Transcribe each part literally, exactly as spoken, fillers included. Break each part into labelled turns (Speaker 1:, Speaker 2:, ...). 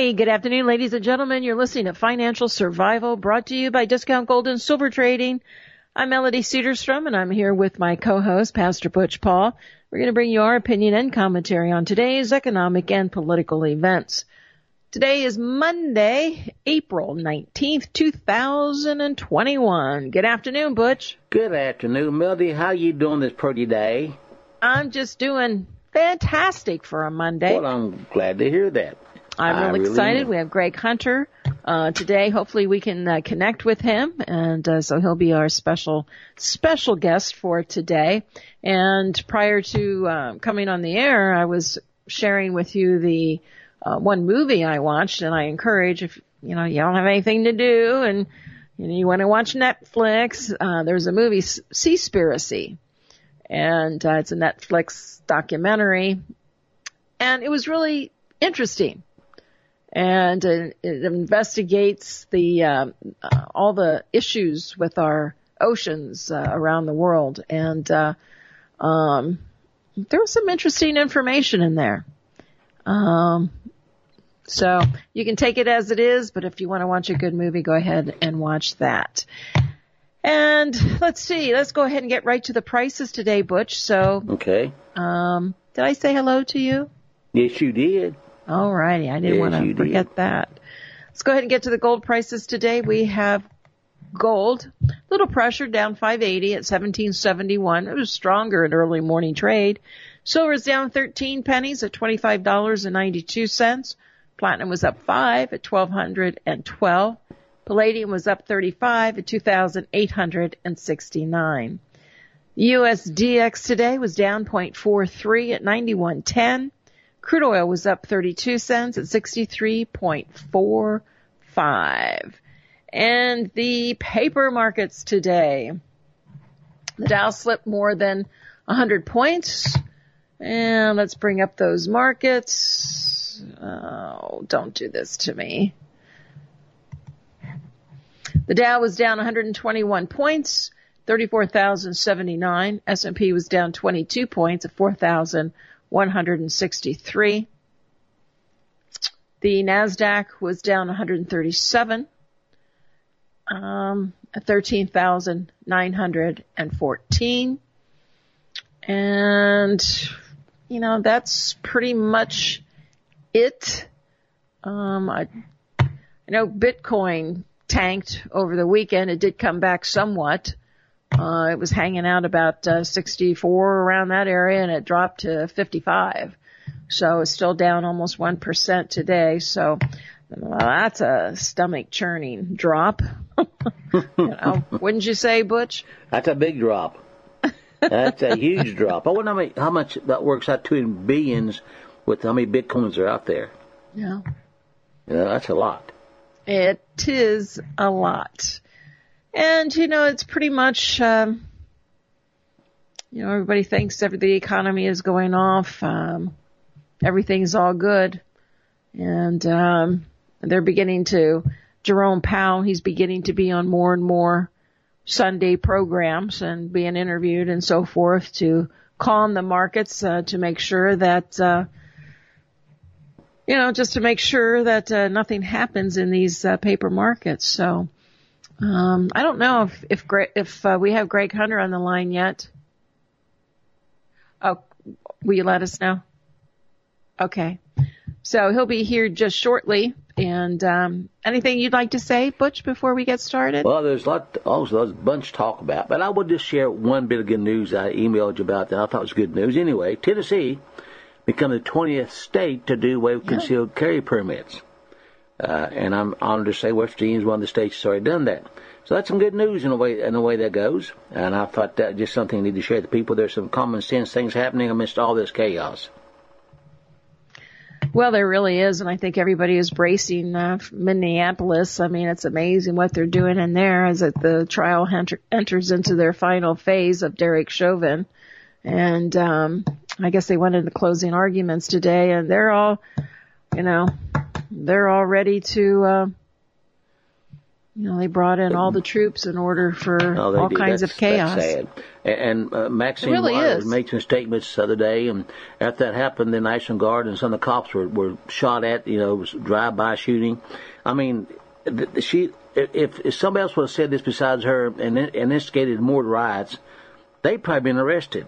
Speaker 1: Hey, good afternoon, ladies and gentlemen. You're listening to Financial Survival, brought to you by Discount Gold and Silver Trading. I'm Melody Cedarstrom, and I'm here with my co-host, Pastor Butch Paul. We're going to bring you our opinion and commentary on today's economic and political events. Today is Monday, April nineteenth, two thousand twenty-one. Good afternoon, Butch.
Speaker 2: Good afternoon, Melody. How you doing this pretty day?
Speaker 1: I'm just doing fantastic for a Monday.
Speaker 2: Well, I'm glad to hear that.
Speaker 1: I'm really,
Speaker 2: really
Speaker 1: excited.
Speaker 2: am.
Speaker 1: We have Greg Hunter uh, today. Hopefully we can uh, connect with him, and uh, so he'll be our special special guest for today. And prior to uh, coming on the air, I was sharing with you the uh, one movie I watched, and I encourage, if you know you don't have anything to do and you know you want to watch Netflix, uh, there's a movie, Seaspiracy, and uh, it's a Netflix documentary, and it was really interesting. And uh, it investigates the uh, uh, all the issues with our oceans uh, around the world. And uh, um, there was some interesting information in there. Um, so you can take it as it is, but if you want to watch a good movie, go ahead and watch that. And let's see, let's go ahead and get right to the prices today, Butch. So,
Speaker 2: okay.
Speaker 1: Um, did I say hello to you?
Speaker 2: Yes, you did.
Speaker 1: All righty. I didn't
Speaker 2: yes,
Speaker 1: want to forget did. that. Let's go ahead and get to the gold prices today. We have gold, little pressure, down five eighty at seventeen seventy-one. It was stronger in early morning trade. Silver is down thirteen pennies at twenty-five dollars and ninety-two cents. Platinum was up five at twelve twelve. Palladium was up thirty-five at two thousand eight hundred sixty-nine. U S D X today was down zero point four three at ninety-one ten. Crude oil was up thirty-two cents at sixty-three point four five. And the paper markets today, the Dow slipped more than one hundred points. And let's bring up those markets. Oh, don't do this to me. The Dow was down one hundred twenty-one points, thirty-four thousand seventy-nine. S and P was down twenty-two points at four thousand one hundred sixty-three. The NASDAQ was down one hundred thirty-seven, um, at thirteen thousand nine hundred fourteen. And, you know, that's pretty much it. Um, I, I know Bitcoin tanked over the weekend. It did come back somewhat. Uh, it was hanging out about uh, sixty-four around that area, and it dropped to fifty-five. So it's still down almost one percent today. So well, that's a stomach churning drop. You know, wouldn't you say, Butch?
Speaker 2: That's a big drop. That's a huge drop. I wonder how, many, how much that works out to in billions with how many Bitcoins are out there.
Speaker 1: Yeah.
Speaker 2: Yeah, that's a lot.
Speaker 1: It is a lot. And, you know, it's pretty much, um, you know, everybody thinks every, the economy is going off. Um, everything's all good. And um, they're beginning to, Jerome Powell, he's beginning to be on more and more Sunday programs and being interviewed and so forth to calm the markets, uh, to make sure that, uh, you know, just to make sure that uh, nothing happens in these uh, paper markets. So, Um, I don't know if if, if uh, we have Greg Hunter on the line yet. Oh, will you let us know? Okay. So he'll be here just shortly. And um, anything you'd like to say, Butch, before we get started?
Speaker 2: Well, there's a lot, also there's a bunch to talk about, but I would just share one bit of good news I emailed you about that I thought was good news. Anyway, Tennessee become the twentieth state to do away with yeah. concealed carry permits. Uh, and I'm honored to say West Virginia is one of the states that's already done that. So that's some good news in the way in the way that goes. And I thought that just something I need to share with the people. There's some common sense things happening amidst all this chaos.
Speaker 1: Well, there really is, and I think everybody is bracing uh, Minneapolis. I mean, it's amazing what they're doing in there as it, the trial enter, enters into their final phase of Derek Chauvin. And um, I guess they went into closing arguments today, and they're all, you know, they're all ready to, uh, You know, they brought in all the troops in order for
Speaker 2: oh,
Speaker 1: all
Speaker 2: did.
Speaker 1: kinds
Speaker 2: that's,
Speaker 1: of chaos.
Speaker 2: That's sad. And, and uh, Maxine
Speaker 1: really
Speaker 2: Waters made some statements the other day, and after that happened, the National Guard and some of the cops were, were shot at. You know, it was drive-by shooting. I mean, she if, if somebody else would have said this besides her and, and instigated more riots, they'd probably been arrested.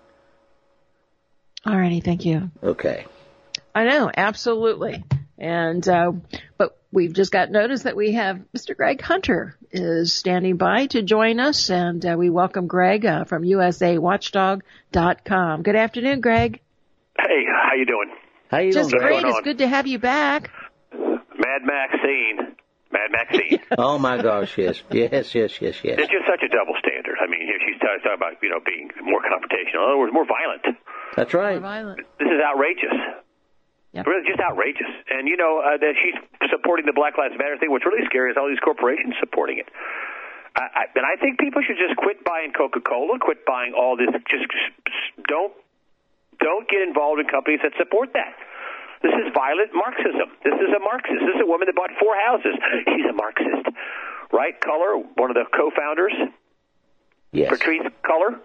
Speaker 1: All righty, thank you.
Speaker 2: Okay.
Speaker 1: I know, absolutely. And, uh, but we've just got notice that we have Mister Greg Hunter is standing by to join us, and uh, we welcome Greg uh, from U S A Watchdog dot com. Good afternoon, Greg.
Speaker 3: Hey, how you doing?
Speaker 2: How you
Speaker 1: just
Speaker 2: doing,
Speaker 1: great.
Speaker 3: Greg?
Speaker 1: It's good to have you back.
Speaker 3: Mad Maxine. Mad Maxine.
Speaker 2: Oh, my gosh, yes. Yes, yes, yes, yes.
Speaker 3: It's just such a double standard. I mean, here she's talking about, you know, being more confrontational. In other words, more violent.
Speaker 2: That's right.
Speaker 1: More violent.
Speaker 3: This is outrageous.
Speaker 1: Yep.
Speaker 3: Really just outrageous. And, you know, uh, that she's supporting the Black Lives Matter thing. What's really scary is all these corporations supporting it. I, I, and I think people should just quit buying Coca-Cola, quit buying all this. Just, just don't don't get involved in companies that support that. This is violent Marxism. This is a Marxist. This is a woman that bought four houses. She's a Marxist. Right? Culler, one of the co-founders.
Speaker 2: Yes.
Speaker 3: Patrice Culler?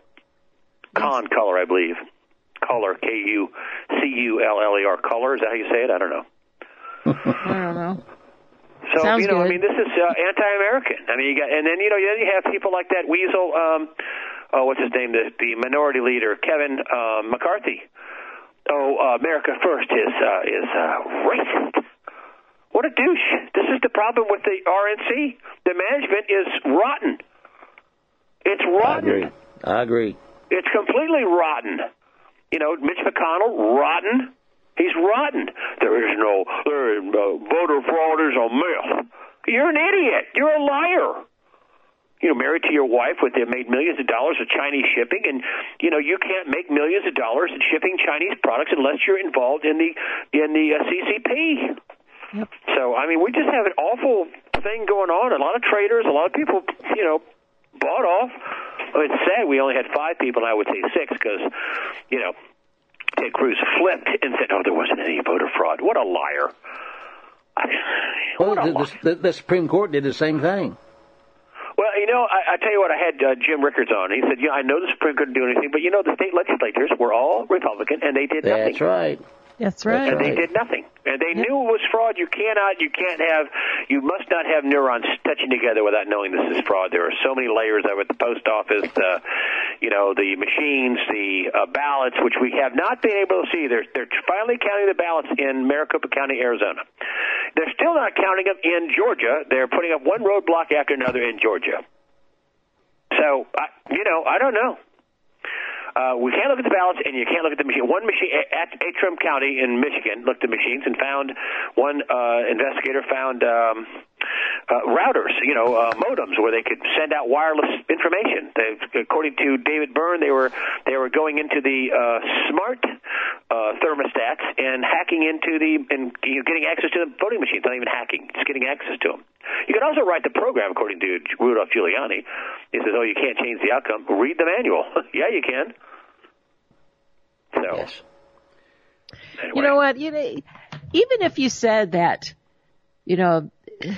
Speaker 3: Con Culler, I believe. Culler, K U C U L L E R. Culler, is that how you say it? I don't know.
Speaker 1: I don't know.
Speaker 3: So,
Speaker 1: Sounds
Speaker 3: you know,
Speaker 1: good.
Speaker 3: I mean, this is uh, anti-American. I mean, you got, and then, you know, then you have people like that weasel, um, oh, what's his name, the, the minority leader, Kevin uh, McCarthy. Oh, uh, America First is uh, is uh, racist. What a douche. This is the problem with the R N C. The management is rotten. It's rotten.
Speaker 2: I agree. I agree.
Speaker 3: It's completely rotten. You know, Mitch McConnell, rotten. He's rotten. There is no there is no voter fraud is a myth. You're an idiot. You're a liar. You know, married to your wife with they made millions of dollars of Chinese shipping, and you know you can't make millions of dollars in shipping Chinese products unless you're involved in the in the uh, C C P.
Speaker 1: Yep.
Speaker 3: So I mean, we just have an awful thing going on. A lot of traders, a lot of people, you know, bought off. I mean, it's sad we only had five people, and I would say six, because, you know, Ted Cruz flipped and said, oh, there wasn't any voter fraud. What a liar.
Speaker 2: Well,
Speaker 3: what a
Speaker 2: the,
Speaker 3: liar.
Speaker 2: the, the Supreme Court did the same thing.
Speaker 3: Well, you know, I, I tell you what, I had uh, Jim Rickards on. He said, you know, I know the Supreme Court didn't do anything, but, you know, the state legislatures were all Republican, and they did nothing.
Speaker 2: That's right.
Speaker 1: That's right.
Speaker 3: And they did nothing. And they knew it was fraud. You cannot, you can't have, you must not have neurons touching together without knowing this is fraud. There are so many layers of it. The post office, the, you know, the machines, the uh, ballots, which we have not been able to see. They're, they're finally counting the ballots in Maricopa County, Arizona. They're still not counting them in Georgia. They're putting up one roadblock after another in Georgia. So, I, you know, I don't know. Uh, we can't look at the ballots, and you can't look at the machine. One machine at Antrim County in Michigan looked at machines and found one uh, investigator found um, uh, routers, you know, uh, modems where they could send out wireless information. They, according to David Byrne, they were they were going into the uh, smart uh, thermostats and hacking into the and you know, getting access to the voting machines. Not even hacking, just getting access to them. You can also write the program, according to Rudolph Giuliani. He says, "Oh, you can't change the outcome. Read the manual." Yeah, you can. So,
Speaker 2: yes.
Speaker 3: Anyway.
Speaker 1: You know what? You know, even if you said that, you know,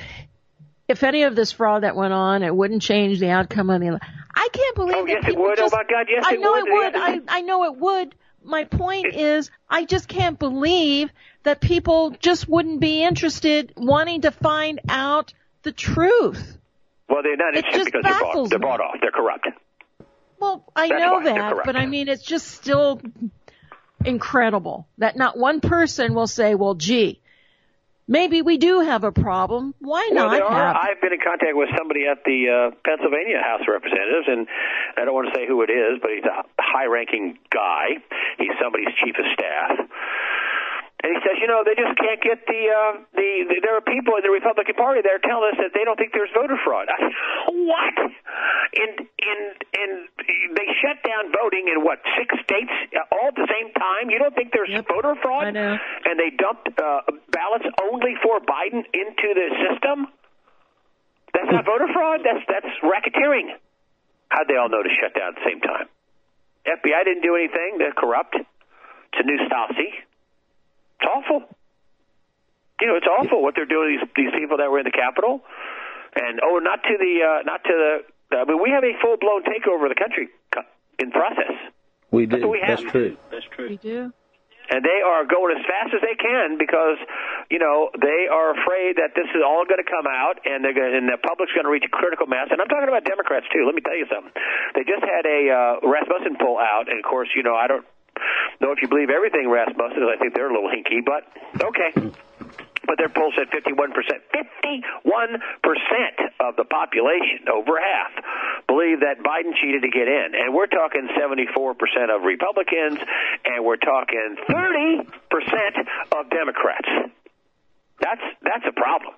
Speaker 1: if any of this fraud that went on, it wouldn't change the outcome of the election. I can't believe
Speaker 3: Oh,
Speaker 1: that
Speaker 3: yes, it
Speaker 1: people
Speaker 3: would.
Speaker 1: just,
Speaker 3: Oh, my God, yes,
Speaker 1: I
Speaker 3: it
Speaker 1: know
Speaker 3: would.
Speaker 1: it would.
Speaker 3: Yes.
Speaker 1: I, I know it would. My point is, I just can't believe that people just wouldn't be interested wanting to find out the truth.
Speaker 3: Well, they're not
Speaker 1: It
Speaker 3: interested
Speaker 1: just
Speaker 3: because they're bought,
Speaker 1: baffles
Speaker 3: they're
Speaker 1: me.
Speaker 3: bought off. They're corrupt.
Speaker 1: Well, I
Speaker 3: That's
Speaker 1: know
Speaker 3: why they're
Speaker 1: that,
Speaker 3: correct.
Speaker 1: but I mean, it's just still incredible that not one person will say, well, gee, maybe we do have a problem. Why
Speaker 3: Well,
Speaker 1: not
Speaker 3: there are.
Speaker 1: have?
Speaker 3: I've been in contact with somebody at the uh, Pennsylvania House of Representatives, and I don't want to say who it is, but he's a high-ranking guy. He's somebody's chief of staff. And he says, you know, they just can't get the, uh, the, the, there are people in the Republican Party that are telling us that they don't think there's voter fraud. I, what? And, and, and they shut down voting in, what, six states all at the same time? You don't think there's
Speaker 1: Yep.
Speaker 3: voter fraud?
Speaker 1: I know.
Speaker 3: And they dumped uh, ballots only for Biden into the system? That's not voter fraud? That's, that's racketeering. How'd they all know to shut down at the same time? F B I didn't do anything. They're corrupt. It's a new Stasi. It's awful. You know, it's awful what they're doing to these, these people that were in the Capitol. And oh, not to the uh, not to the. I mean, we have a full blown takeover of the country in process.
Speaker 2: We do.
Speaker 3: That's, what we have.
Speaker 2: That's true.
Speaker 3: That's true.
Speaker 1: We do.
Speaker 3: And they are going as fast as they can because, you know, they are afraid that this is all going to come out and they're going, and the public's going to reach a critical mass. And I'm talking about Democrats too. Let me tell you something. They just had a uh, Rasmussen poll out, and of course, you know, I don't know if you believe everything Rasmussen is. I think they're a little hinky, but okay. But their poll said fifty-one percent. fifty-one percent of the population, over half, believe that Biden cheated to get in. And we're talking seventy-four percent of Republicans, and we're talking thirty percent of Democrats. That's that's a problem.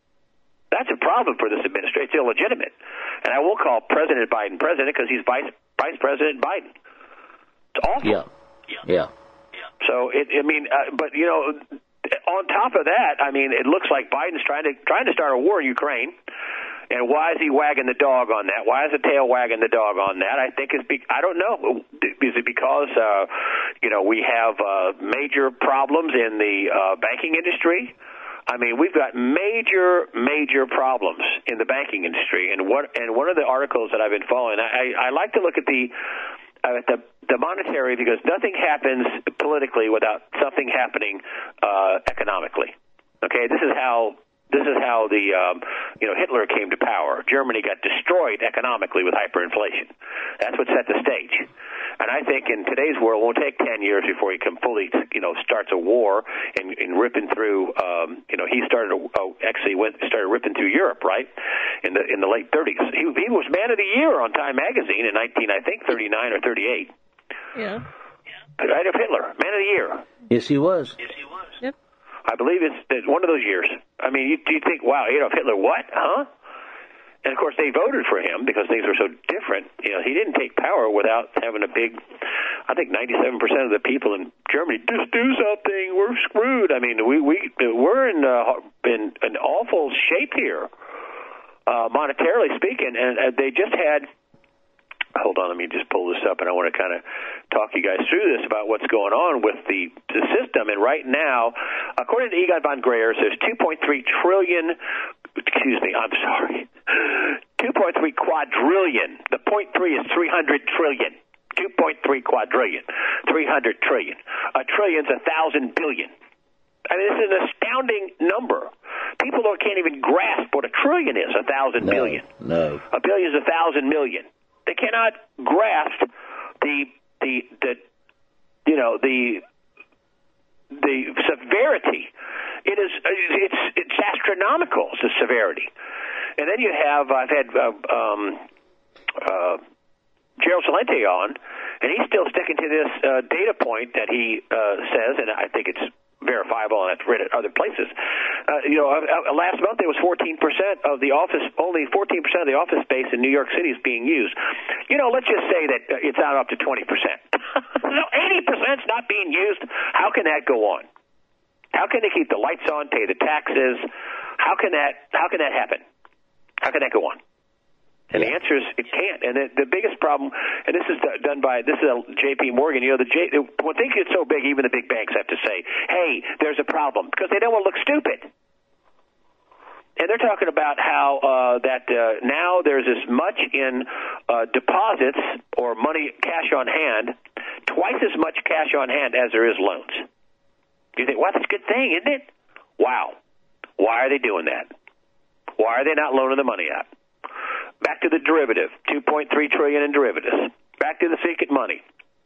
Speaker 3: That's a problem for this administration. It's illegitimate. And I will call President Biden president because he's Vice, Vice President Biden. It's awful.
Speaker 2: Yeah. Yeah.
Speaker 3: So, it, I mean, uh, but, you know... On top of that, I mean, it looks like Biden's trying to trying to start a war in Ukraine. And why is he wagging the dog on that? Why is the tail wagging the dog on that? I think it's be, I don't know. Is it because uh, you know we have uh, major problems in the uh, banking industry? I mean, we've got major, major problems in the banking industry. And what and one of the articles that I've been following, I, I like to look at the uh, at the the monetary because nothing happens politically without something happening uh, economically. Okay, this is how this is how the um, you know Hitler came to power. Germany got destroyed economically with hyperinflation. That's what set the stage. And I think in today's world, it won't take ten years before he can fully, you know, starts a war and, and ripping through. Um, you know, he started a, oh, actually went started ripping through Europe, right? In the in the late thirties, he he was Man of the Year on Time magazine in nineteen, I think, thirty-nine or thirty-eight.
Speaker 1: Yeah.
Speaker 3: Adolf Hitler, Man of the Year.
Speaker 2: Yes, he was.
Speaker 3: Yes, he was.
Speaker 1: Yep.
Speaker 3: I believe it's, it's one of those years. I mean, you, you think, wow, Adolf Hitler, what? Huh? And, of course, they voted for him because things were so different. You know, he didn't take power without having a big, I think ninety-seven percent of the people in Germany, just do something, we're screwed. I mean, we, we, we're in, uh, in an awful shape here, uh, monetarily speaking. And uh, they just had, hold on, let me just pull this up, and I want to kind of talk you guys through this about what's going on with the, the system. And right now, according to Egon von Greyerz, there's two point three trillion, excuse me, I'm sorry, two point three quadrillion. The point three is three hundred trillion. two point three quadrillion, three hundred trillion. A trillion's a thousand billion. I mean, this is an astounding number. People don't, can't even grasp what a trillion is, a thousand
Speaker 2: no,
Speaker 3: billion.
Speaker 2: No.
Speaker 3: A billion is a thousand million. They cannot grasp the the the you know the the severity. It is it's it's astronomical, the severity. And then you have I've had uh, um, uh, Gerald Celente on, and he's still sticking to this uh, data point that he uh, says, and I think it's verifiable, and I've read it other places. Uh, you know, uh, last month there was fourteen percent of the office, only fourteen percent of the office space in New York City is being used. You know, let's just say that uh, it's not up to twenty percent. No, eighty percent is not being used. How can that go on? How can they keep the lights on, pay the taxes? How can that, how can that happen? How can that go on? And the answer is it can't. And the, the biggest problem, and this is done by, this is a J P Morgan, you know, the J, when things get so big, even the big banks have to say, hey, there's a problem, because they don't want to look stupid. And they're talking about how uh, that uh, now there's as much in uh, deposits or money, cash on hand, twice as much cash on hand as there is loans. You think, well, that's a good thing, isn't it? Wow. Why are they doing that? Why are they not loaning the money out? Back to the derivative, two point three trillion dollars in derivatives. Back to the secret money.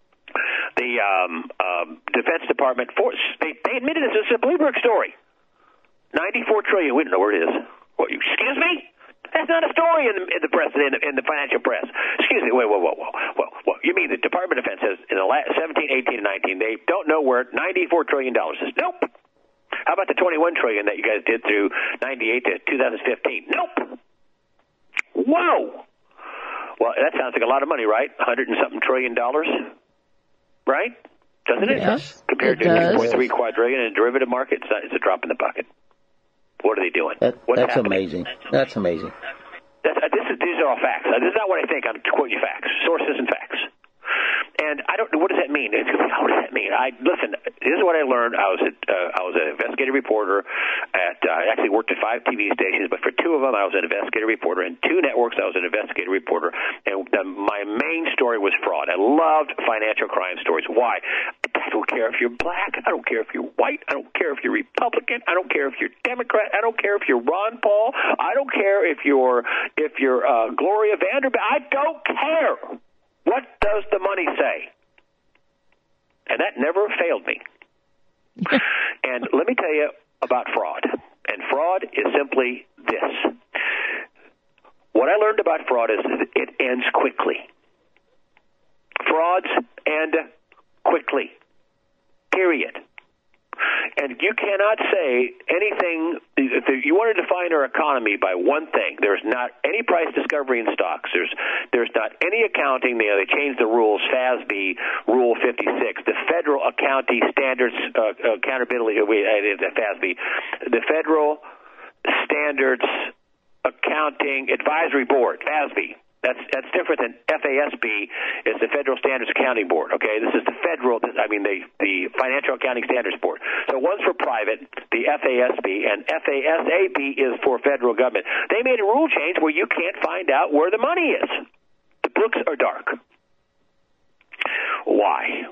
Speaker 3: The um, um, Defense Department, for, they, they admitted this. This is a Bloomberg story. ninety-four trillion dollars. We don't know where it is. What, excuse me? That's not a story in the, in the press, in the, in the financial press. Excuse me. Wait, whoa, whoa, whoa, whoa, whoa. You mean the Department of Defense says in the last seventeen, eighteen, and nineteen, they don't know where ninety-four trillion dollars is. Nope. How about the twenty-one trillion dollars that you guys did through ninety-eight to two thousand fifteen? Nope. Whoa! Well, that sounds like a lot of money, right? A hundred and something trillion dollars, right? Doesn't it?
Speaker 1: Yes,
Speaker 3: Compared
Speaker 1: it
Speaker 3: to
Speaker 1: does.
Speaker 3: two point three quadrillion in a derivative market, it's, not, it's a drop in the bucket. What are they doing?
Speaker 2: That,
Speaker 3: What's
Speaker 2: that's
Speaker 3: happening?
Speaker 2: amazing. That's amazing.
Speaker 3: That's, uh, this is, these are all facts. Uh, this is not what I think. I'm quoting you facts, sources and facts. And And I don't know, what does that mean? It's, what does that mean? I listen. This is what I learned. I was at, uh, I was an investigative reporter at. Uh, I actually worked at five T V stations, but for two of them, I was an investigative reporter. And two networks, I was an investigative reporter. And uh, my main story was fraud. I loved financial crime stories. Why? I don't care if you're black. I don't care if you're white. I don't care if you're Republican. I don't care if you're Democrat. I don't care if you're Ron Paul. I don't care if you're if you're uh, Gloria Vanderbilt. I don't care. What does the money say? And that never failed me. And let me tell you about fraud. And fraud is simply this. What I learned about fraud is it ends quickly. Frauds end quickly. Period. And you cannot say anything. If you want to define our economy by one thing, there's not any price discovery in stocks. There's there's not any accounting. They, they changed the rules, F A S B, Rule fifty-six, the Federal Accounting Standards uh, Accountability, uh, F A S B, the Federal Standards Accounting Advisory Board, F A S B. That's that's different than F A S B, is the Federal Standards Accounting Board. Okay, this is the federal. I mean the the Financial Accounting Standards Board. So one's for private, the F A S B, and F A S A B is for federal government. They made a rule change where you can't find out where the money is. The books are dark. Why?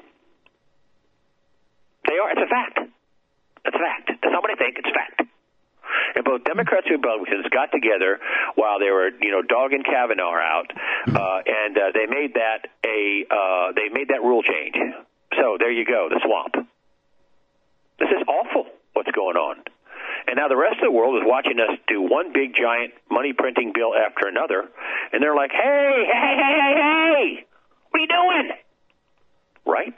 Speaker 3: They are. It's a fact. It's a fact. Does somebody think it's a fact? And both Democrats and Republicans got together while they were, you know, dogging Kavanaugh out, uh, and uh, they made that a uh, they made that rule change. So there you go, the swamp. This is awful. What's going on? And now the rest of the world is watching us do one big giant money printing bill after another, and they're like, "Hey, hey, hey, hey, hey! What are you doing?" Right?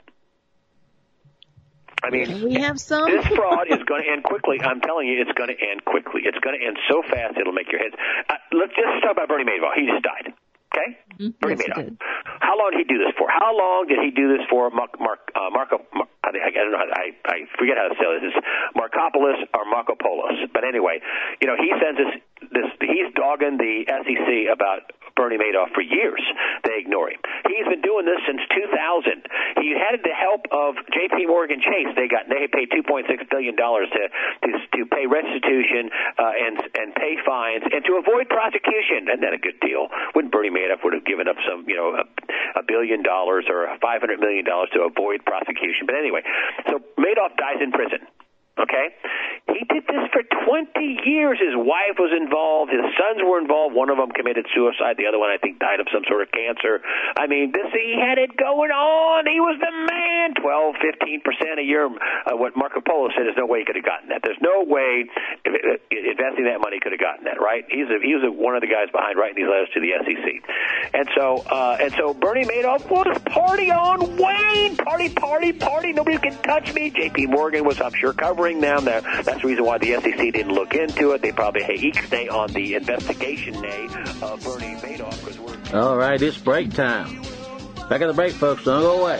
Speaker 3: I mean,
Speaker 1: we have some?
Speaker 3: This fraud is going to end quickly. I'm telling you, it's going to end quickly. It's going to end so fast it'll make your heads. Uh, let's just talk about Bernie Madoff. He just died. Okay,
Speaker 1: mm-hmm.
Speaker 3: Bernie
Speaker 1: yes,
Speaker 3: Madoff. How long did he do this for? How long did he do this for? Mark, Mark, uh, Marco. Mark, I, I don't know. How, I I forget how to say this. It's Markopoulos or Markopoulos. But anyway, you know, he sends us this. He's dogging the S E C about Bernie Madoff for years. They ignore him. He's been doing this since two thousand. He had the help of J P Morgan Chase. They got they paid two point six billion dollars to, to to pay restitution uh, and and pay fines and to avoid prosecution. Isn't that a good deal? When Bernie Madoff would have given up some, you know, a, a billion dollars or five hundred million dollars to avoid prosecution. But anyway, so Madoff dies in prison. Okay? He did this for twenty years. His wife was involved. His sons were involved. One of them committed suicide. The other one, I think, died of some sort of cancer. I mean, this he had it going on. He was the man. twelve, fifteen percent a year. Uh, what Marco Polo said, there's no way he could have gotten that. There's no way investing that money could have gotten that, right? He's a, he was a, one of the guys behind writing these letters to the S E C. And so, uh, and so Bernie Madoff was party on Wayne. Party, party, party. Nobody can touch me. J P Morgan was, I'm sure, covering them. That, that's the reason why the S E C didn't look into it. They probably stay on the investigation nay of Bernie Madoff. Because we're
Speaker 2: all right, it's break time. Back at the break, folks. Don't go away.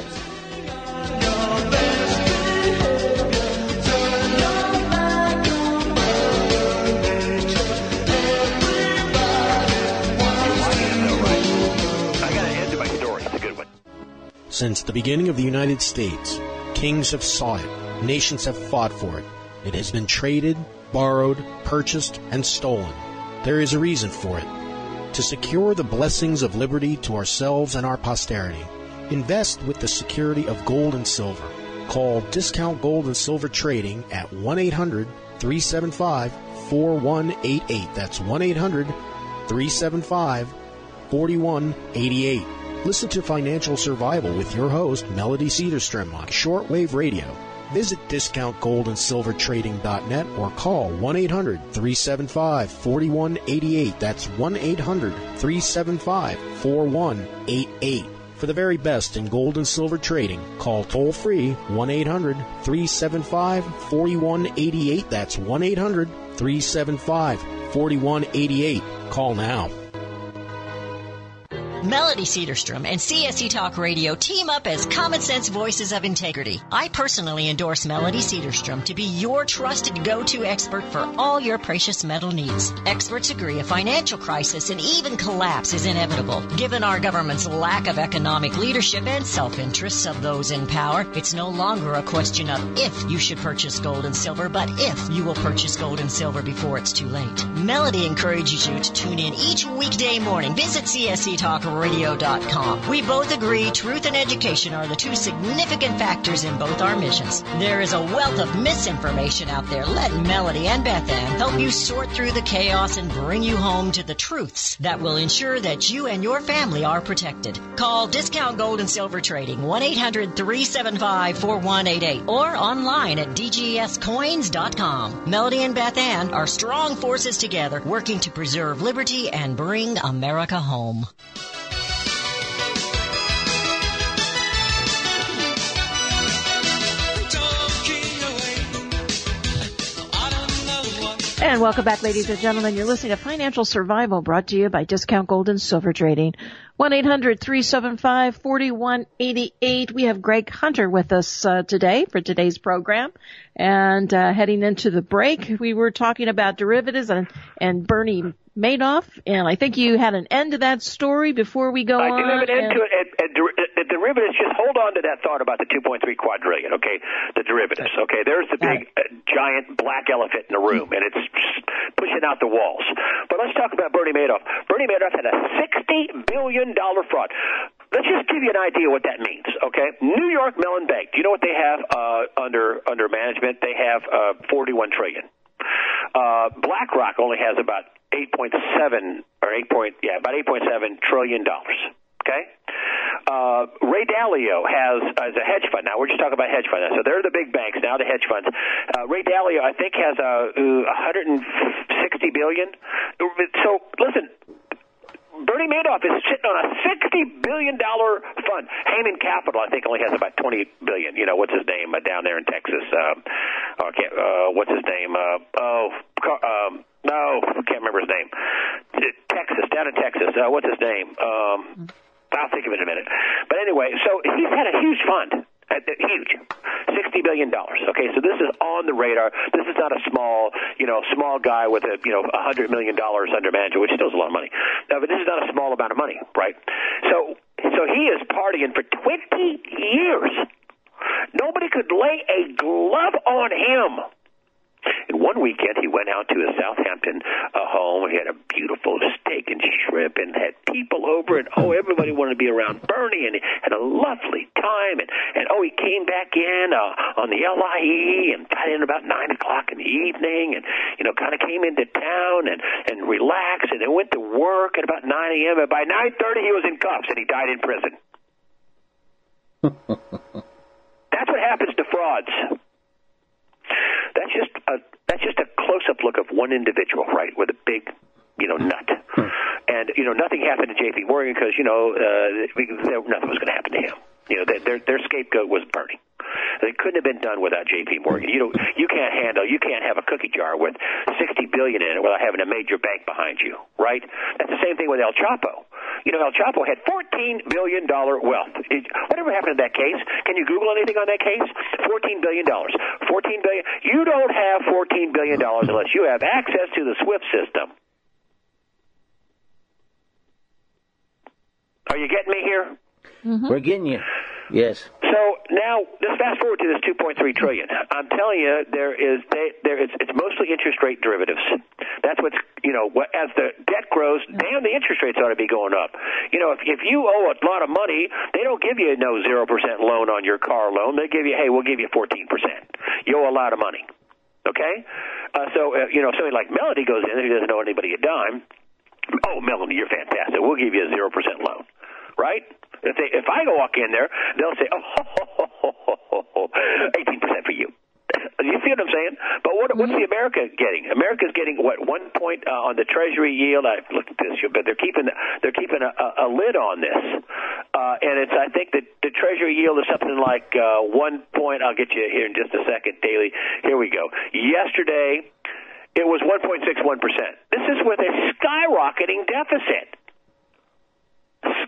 Speaker 3: I got to end my story. It's a good one.
Speaker 4: Since the beginning of the United States, kings have sought it. Nations have fought for it. It has been traded, borrowed, purchased, and stolen. There is a reason for it. To secure the blessings of liberty to ourselves and our posterity, invest with the security of gold and silver. Call Discount Gold and Silver Trading at one eight hundred, three seven five, four one eight eight. That's one eight hundred, three seven five, four one eight eight. Listen to Financial Survival with your host, Melody Cedarstrom, on shortwave radio. Visit discount gold and silver trading dot net or call one eight hundred, three seven five, four one eight eight. That's one eight hundred, three seven five, four one eight eight. For the very best in gold and silver trading, call toll-free one eight hundred, three seven five, four one eight eight. That's one eight hundred, three seven five, four one eight eight. Call now.
Speaker 5: Melody Cedarstrom and C S E Talk Radio team up as common sense voices of integrity. I personally endorse Melody Cedarstrom to be your trusted go-to expert for all your precious metal needs. Experts agree a financial crisis and even collapse is inevitable. Given our government's lack of economic leadership and self-interests of those in power, it's no longer a question of if you should purchase gold and silver, but if you will purchase gold and silver before it's too late. Melody encourages you to tune in each weekday morning. Visit C S E Talk radio dot com. We both agree truth and education are the two significant factors in both our missions. There is a wealth of misinformation out there. Let Melody and Beth Ann help you sort through the chaos and bring you home to the truths that will ensure that you and your family are protected. Call Discount Gold and Silver Trading, one eight hundred three seven five four one eight eight, or online at d g s coins dot com. Melody and Beth Ann are strong forces together, working to preserve liberty and bring America home.
Speaker 1: And welcome back, ladies and gentlemen. You're listening to Financial Survival, brought to you by Discount Gold and Silver Trading. one eight hundred three seven five four one eight eight. We have Greg Hunter with us uh, today for today's program. And uh, heading into the break, we were talking about derivatives and, and Bernie Madoff. And I think you had an end to that story before we go
Speaker 3: I
Speaker 1: on.
Speaker 3: I do have an end
Speaker 1: and...
Speaker 3: to it. And, and der- the derivatives, just hold on to that thought about the two point three quadrillion, okay? The derivatives, okay? There's the big, uh, giant black elephant in the room, and it's pushing out the walls. But let's talk about Bernie Madoff. Bernie Madoff had a sixty billion dollars fraud. Let's just give you an idea what that means, okay? New York Mellon Bank, do you know what they have uh, under under management? They have uh, forty-one trillion dollars. Uh, BlackRock only has about eight point seven or eight point yeah about eight point seven trillion dollars. Okay, uh, Ray Dalio has as a hedge fund. Now we're just talking about hedge funds. So they're the big banks now. The hedge funds. Uh, Ray Dalio, I think, has a uh, one hundred sixty billion. So listen. Bernie Madoff is sitting on a sixty billion dollars fund. Hayman Capital, I think, only has about twenty billion dollars. You know, what's his name uh, down there in Texas? Um, oh, I can't, uh, what's his name? Uh, oh, um, no, I can't remember his name. Texas, down in Texas. Uh, what's his name? Um, I'll think of it in a minute. But anyway, so he's had a huge fund. Uh, huge, sixty billion dollars. Okay, so this is on the radar. This is not a small, you know, small guy with a, you know, a hundred million dollars under management, which still is a lot of money. No, but this is not a small amount of money, right? So, so he is partying for twenty years. Nobody could lay a glove on him. And one weekend, he went out to his Southampton uh, home, and he had a beautiful steak and shrimp and had people over, and, oh, everybody wanted to be around Bernie, and he had a lovely time, and, and oh, he came back in uh, on the L I E and got in about nine o'clock in the evening, and, you know, kind of came into town and, and relaxed, and then went to work at about nine a.m., and by nine thirty, he was in cuffs, and he died in prison. That's what happens to frauds. That's just a that's just a close-up look of one individual, right, with a big, you know, nut. And, you know, nothing happened to J P Morgan because, you know, uh, nothing was going to happen to him. You know, their their scapegoat was Bernie. It couldn't have been done without J P Morgan. You know, you can't handle, you can't have a cookie jar with sixty billion dollars in it without having a major bank behind you, right? That's the same thing with El Chapo. You know, El Chapo had fourteen billion dollars wealth. It, whatever happened to that case? Can you Google anything on that case? fourteen billion dollars. fourteen billion dollars. You don't have fourteen billion dollars unless you have access to the SWIFT system. Are you getting me here?
Speaker 2: Mm-hmm. We're getting you. Yes.
Speaker 3: So now let's fast forward to this two point three trillion dollars. I'm telling you, there is they, there is it's mostly interest rate derivatives. That's what's you know what, as the debt grows, damn, the interest rates ought to be going up. You know, if if you owe a lot of money, they don't give you no zero percent loan on your car loan. They give you, hey, we'll give you fourteen percent. You owe a lot of money. Okay, uh, so uh, you know, somebody like Melody goes in, he doesn't owe anybody a dime. Oh, Melody, you're fantastic. We'll give you a zero percent loan, right? If they, if I go walk in there, they'll say, oh, ho, ho, ho, ho, ho, eighteen percent for you. You see what I'm saying? But what, what's the America getting? America's getting what one point uh, on the Treasury yield. I looked at this, but they're keeping they're keeping a, a, a lid on this, uh, and it's I think that the Treasury yield is something like uh, one point. I'll get you here in just a second, Daily. Here we go. Yesterday, it was one point six one percent. This is with a skyrocketing deficit.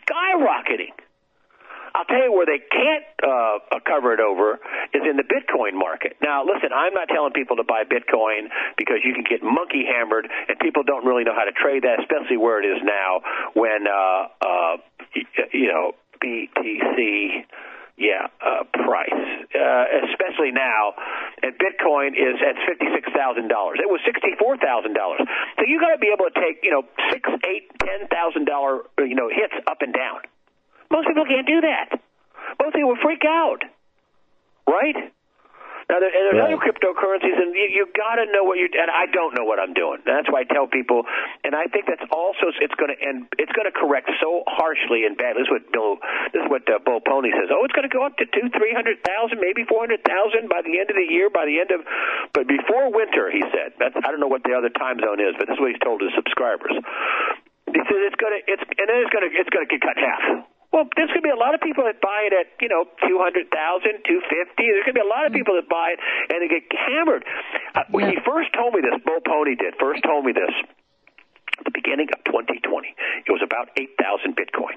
Speaker 3: skyrocketing. I'll tell you where they can't uh, cover it over is in the Bitcoin market. Now, listen, I'm not telling people to buy Bitcoin because you can get monkey hammered, and people don't really know how to trade that, especially where it is now when, uh, uh, you know, B T C, yeah, uh, price, uh, especially now, and Bitcoin is at fifty-six thousand dollars. It was sixty-four thousand dollars. So you got to be able to take, you know, six, eight, ten thousand dollar, you know, hits up and down. Most people can't do that. Most people would freak out, right? Now, there, and there's right. other cryptocurrencies, and you, you got to know what you're. And I don't know what I'm doing. And that's why I tell people. And I think that's also it's going to end. It's going to correct so harshly and badly. This is what Bill. This is what uh, Bo Pony says. Oh, it's going to go up to two, three hundred thousand, maybe four hundred thousand by the end of the year. By the end of, but before winter, he said. That's, I don't know what the other time zone is, but this is what he's told his subscribers. He says it's going to. It's and then it's going to. It's going to get cut in half. Well, there's going to be a lot of people that buy it at, you know, two hundred thousand, two hundred fifty. There's going to be a lot of people that buy it and they get hammered. Uh, when he first told me this, Bo Pony did, first told me this, at the beginning of twenty twenty, it was about eight thousand Bitcoin.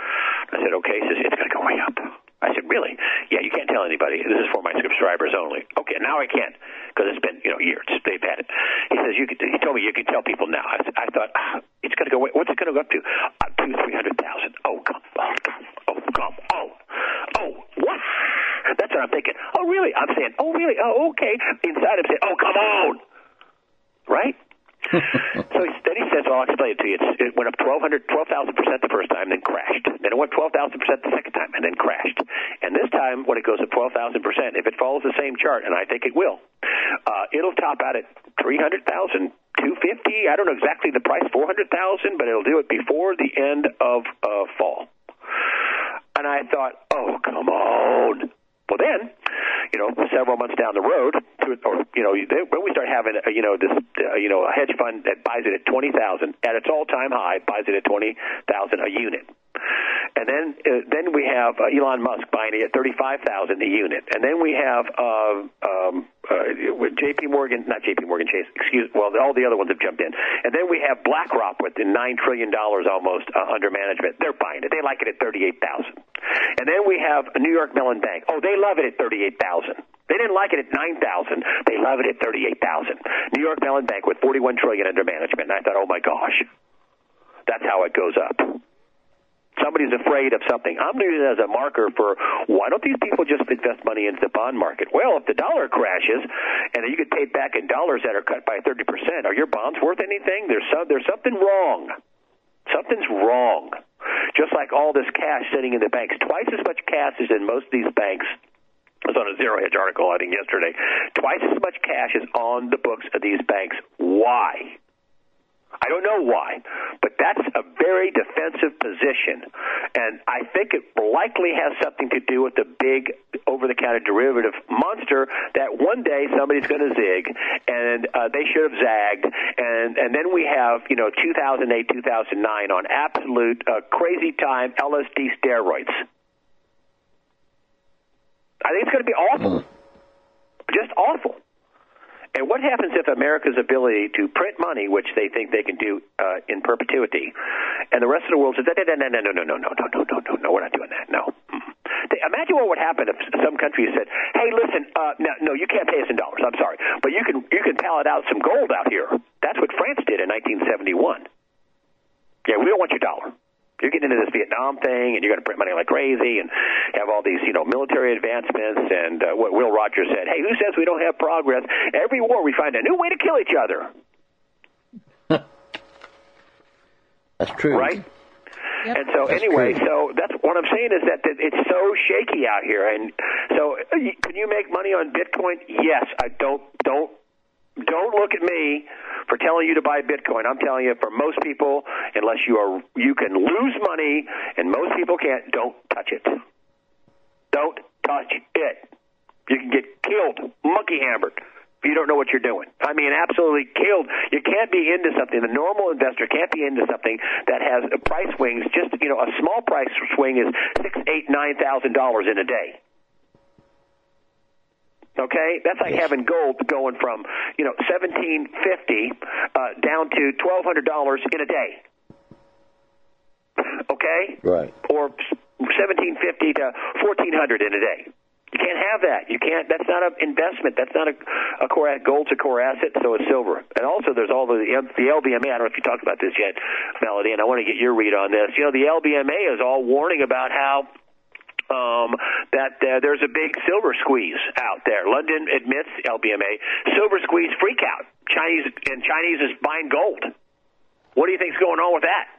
Speaker 3: I said, okay. He says, it's going to go way up. I said, really? Yeah, you can't tell anybody. This is for my subscribers only. Okay, now I can because it's been, you know, years. They've had it. He says, you could, he told me you can tell people now. I, I thought, ah, it's going to go, what's it going to go up to? Uh, two, three hundred thousand. Oh, come on. Oh, come on. Oh, what? That's what I'm thinking. Oh, really? I'm saying, oh, really? Oh, okay. Inside I'm saying, oh, come on. Right? So he, then he says, well, I'll explain it to you. It's, it went up twelve thousand percent the first time, then crashed. Then it went twelve thousand percent the second time, and then crashed. And this time, when it goes up twelve thousand percent, if it follows the same chart, and I think it will, uh, it'll top out at three hundred thousand, two hundred fifty. I don't know exactly the price, four hundred thousand, but it'll do it before the end of uh, fall. And I thought, oh, come on. Well, then, you know, several months down the road, or, you know, when we start having, you know, this, uh, you know, a hedge fund that buys it at twenty thousand at its all-time high, buys it at twenty thousand a unit. And then uh, then we have uh, Elon Musk buying it at thirty-five thousand a unit. And then we have uh, um, uh, J P Morgan, not J P Morgan Chase, excuse, well, all the other ones have jumped in. And then we have BlackRock with the nine trillion dollars almost uh, under management. They're buying it. They like it at thirty-eight thousand. And then we have a New York Mellon Bank. Oh, they love it at thirty-eight thousand. They didn't like it at nine thousand. They love it at thirty-eight thousand. New York Mellon Bank with forty-one trillion dollars under management. And I thought, oh, my gosh, that's how it goes up. Somebody's afraid of something. I'm using it as a marker for why don't these people just invest money into the bond market? Well, if the dollar crashes and you get paid back in dollars that are cut by thirty percent, are your bonds worth anything? There's some, there's something wrong. Something's wrong. Just like all this cash sitting in the banks. Twice as much cash is in most of these banks. I was on a Zero Hedge article, I think, yesterday. Twice as much cash is on the books of these banks. Why? I don't know why, but that's a very defensive position, and I think it likely has something to do with the big over-the-counter derivative monster that one day somebody's going to zig, and uh, they should have zagged, and, and then we have, you know, two thousand eight, two thousand nine on absolute uh, crazy time L S D steroids. I think it's going to be awful, just awful. And what happens if America's ability to print money, which they think they can do uh, in perpetuity, and the rest of the world says, no, no, no, no, no, no, no, no, no, no, no, no, we're not doing that, no. They, imagine what would happen if some country said, hey, listen, uh, no, no, you can't pay us in dollars, I'm sorry, but you can you can pallet out some gold out here. That's what France did in nineteen seventy-one. Yeah, we don't want your dollar. You're getting into this Vietnam thing, and you're going to print money like crazy and have all these, you know, military advancements. And uh, what Will Rogers said, hey, who says we don't have progress? Every war we find a new way to kill each other.
Speaker 2: That's true.
Speaker 3: Right?
Speaker 1: Yep.
Speaker 3: And so
Speaker 2: that's
Speaker 3: anyway,
Speaker 2: true.
Speaker 3: so that's what I'm saying is that, that it's so shaky out here. And so can you make money on Bitcoin? Yes. I don't, don't. Don't look at me for telling you to buy Bitcoin. I'm telling you, for most people, unless you are, you can lose money, and most people can't. Don't touch it. Don't touch it. You can get killed, monkey hammered, if you don't know what you're doing. I mean, absolutely killed. You can't be into something. The normal investor can't be into something that has price swings. Just, you know, a small price swing is six, eight, nine thousand dollars in a day. Okay, that's like having gold going from, you know, seventeen fifty uh, down to twelve hundred dollars in a day. Okay. okay?
Speaker 2: Right.
Speaker 3: Or seventeen fifty to fourteen hundred in a day. You can't have that. You can't. That's not an investment. That's not a, a core asset. Gold's a core asset, so is silver. And also, there's all the the L B M A. I don't know if you talked about this yet, Melody, and I want to get your read on this. You know, the L B M A is all warning about how um, that uh, there's a big silver squeeze out there. London admits, L B M A, silver squeeze freak out. Chinese and Chinese is buying gold. What do you think's going on with that?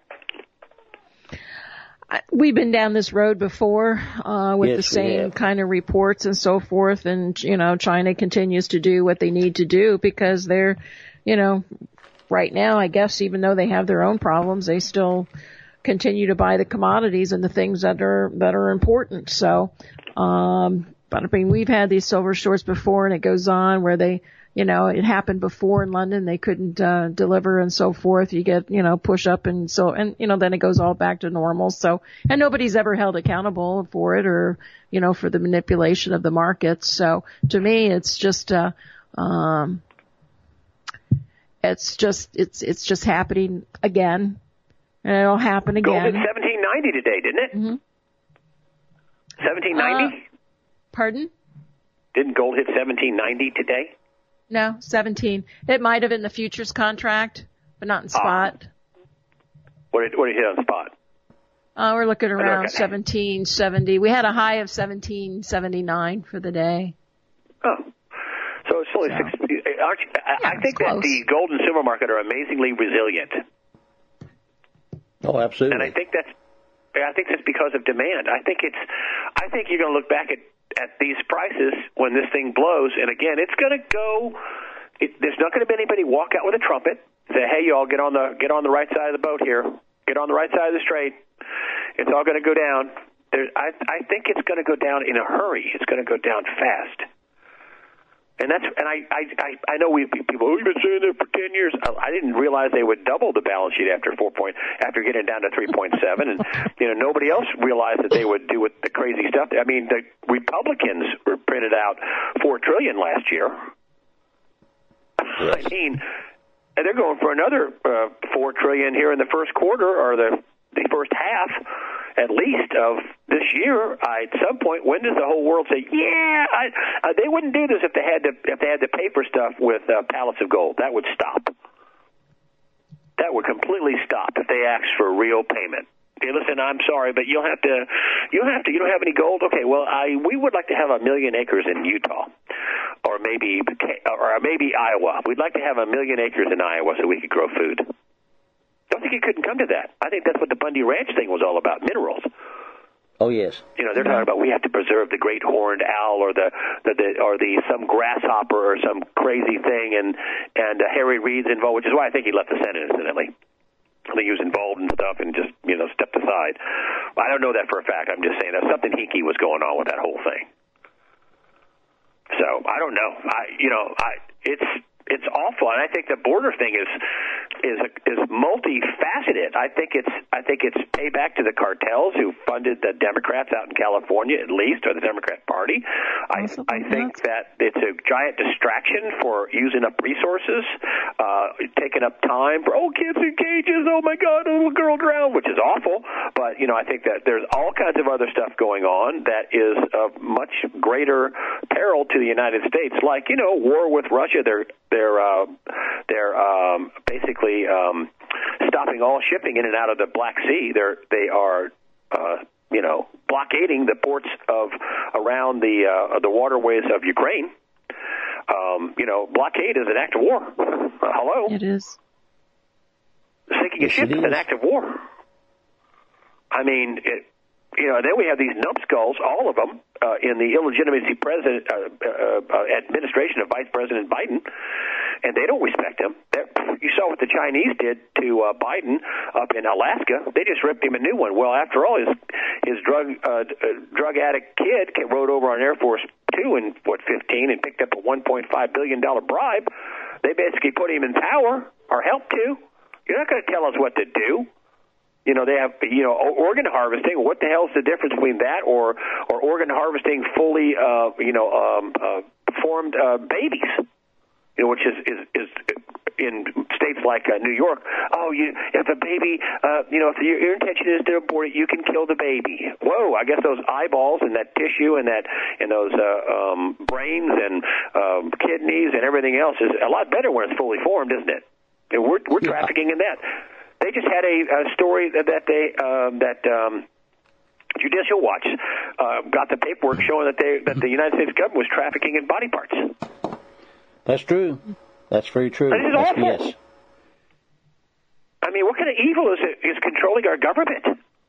Speaker 1: We've been down this road before uh, with
Speaker 2: yes,
Speaker 1: the same kind of reports and so forth. And, you know, China continues to do what they need to do because they're, you know, right now, I guess, even though they have their own problems, they still continue to buy the commodities and the things that are that are important. So, um, but I mean, we've had these silver shorts before, and it goes on where they, you know, it happened before in London. They couldn't uh, deliver and so forth. You get, you know, push up and so, and, you know, then it goes all back to normal. So, and nobody's ever held accountable for it or, you know, for the manipulation of the markets. So to me, it's just, uh, um, it's just, it's, it's just happening again. And it'll happen again.
Speaker 3: Gold hit seventeen ninety today, didn't it?
Speaker 1: Mm-hmm.
Speaker 3: seventeen ninety?
Speaker 1: Uh, pardon?
Speaker 3: Didn't gold hit seventeen ninety today?
Speaker 1: No, seventeen. It might have in the futures contract, but not in spot.
Speaker 3: Ah. What did, what did it hit on spot?
Speaker 1: Uh, we're looking around seventeen seventy. We had a high of seventeen seventy-nine for the day.
Speaker 3: Oh. So it's only
Speaker 1: So.
Speaker 3: six. Aren't you, I,
Speaker 1: Yeah,
Speaker 3: I think
Speaker 1: it's
Speaker 3: that
Speaker 1: close.
Speaker 3: the gold and silver market are amazingly resilient.
Speaker 2: Oh, absolutely.
Speaker 3: And I think that's, I think that's because of demand. I think it's, I think you're going to look back at, at these prices when this thing blows, and again, it's going to go. It, there's not going to be anybody walk out with a trumpet, say, "Hey, y'all, get on the get on the right side of the boat here. Get on the right side of the strait. It's all going to go down." There, I, I think it's going to go down in a hurry. It's going to go down fast. And that's, and I, I, I, I know we people. Oh, you've been saying that for ten years. I, I didn't realize they would double the balance sheet after four point, after getting down to three point seven, and you know nobody else realized that they would do with the crazy stuff. I mean, the Republicans were printed out four trillion last year.
Speaker 2: Yes.
Speaker 3: I mean, and they're going for another uh, four trillion here in the first quarter or the the first half. At least of this year, I, at some point, when does the whole world say, "Yeah"? I, uh, they wouldn't do this if they had to. If they had to pay for stuff with uh, pallets of gold. That would stop. That would completely stop if they asked for real payment. Hey, listen, I'm sorry, but you'll have to. You'll have to. You don't have any gold. Okay, well, I we would like to have a million acres in Utah, or maybe or maybe Iowa. We'd like to have a million acres in Iowa so we could grow food. Don't think it couldn't come to that. I think that's what the Bundy Ranch thing was all about, minerals.
Speaker 2: Oh, yes.
Speaker 3: You know, they're talking about we have to preserve the great horned owl or the, the, the or the some grasshopper or some crazy thing, and and uh, Harry Reid's involved, which is why I think he left the Senate, incidentally. I think he was involved in stuff and just, you know, stepped aside. I don't know that for a fact. I'm just saying there's something hinky was going on with that whole thing. So I don't know. I you know I it's. It's awful, and I think the border thing is is is multifaceted. I think it's I think it's payback to the cartels who funded the Democrats out in California, at least, or the Democrat Party. I I think that it's a giant distraction for using up resources, uh, taking up time for oh kids in cages. Oh my God, a little girl drowned, which is awful. But you know, I think that there's all kinds of other stuff going on that is of much greater peril to the United States, like you know, war with Russia. They're They're uh, they're um, basically um, stopping all shipping in and out of the Black Sea. They're they are uh, you know blockading the ports of around the uh, the waterways of Ukraine. Um, you know, blockade is an act of war. Uh, hello,
Speaker 1: it is.
Speaker 3: Sinking a
Speaker 2: Yes,
Speaker 3: ship is an act of war. I mean, it, you know, then we have these numbskulls, all of them, uh, in the illegitimacy president uh, uh, uh, administration of Vice President Biden, and they don't respect him. They're, you saw what the Chinese did to uh, Biden up in Alaska. They just ripped him a new one. Well, after all, his his drug uh, drug addict kid rode over on Air Force Two in what fifteen and picked up a one point five billion dollar bribe. They basically put him in power or helped to. You're not going to tell us what to do. You know, they have, you know, organ harvesting. What the hell is the difference between that or, or organ harvesting fully, uh, you know, um, uh, formed uh, babies, you know, which is, is, is in states like uh, New York, oh, you, if a baby, uh, you know, if your, your intention is to abort it, you can kill the baby. Whoa, I guess those eyeballs and that tissue and that and those uh, um, brains and um, kidneys and everything else is a lot better when it's fully formed, isn't it? And we're we're
Speaker 2: yeah.
Speaker 3: trafficking in that. They just had a, a story that, that they um, that. Um, Judicial Watch uh, got the paperwork showing that they that the United States government was trafficking in body parts.
Speaker 2: That's true. That's very true.
Speaker 3: That is
Speaker 2: That's
Speaker 3: awful.
Speaker 2: B S.
Speaker 3: I mean, what kind of evil is it, is controlling our government?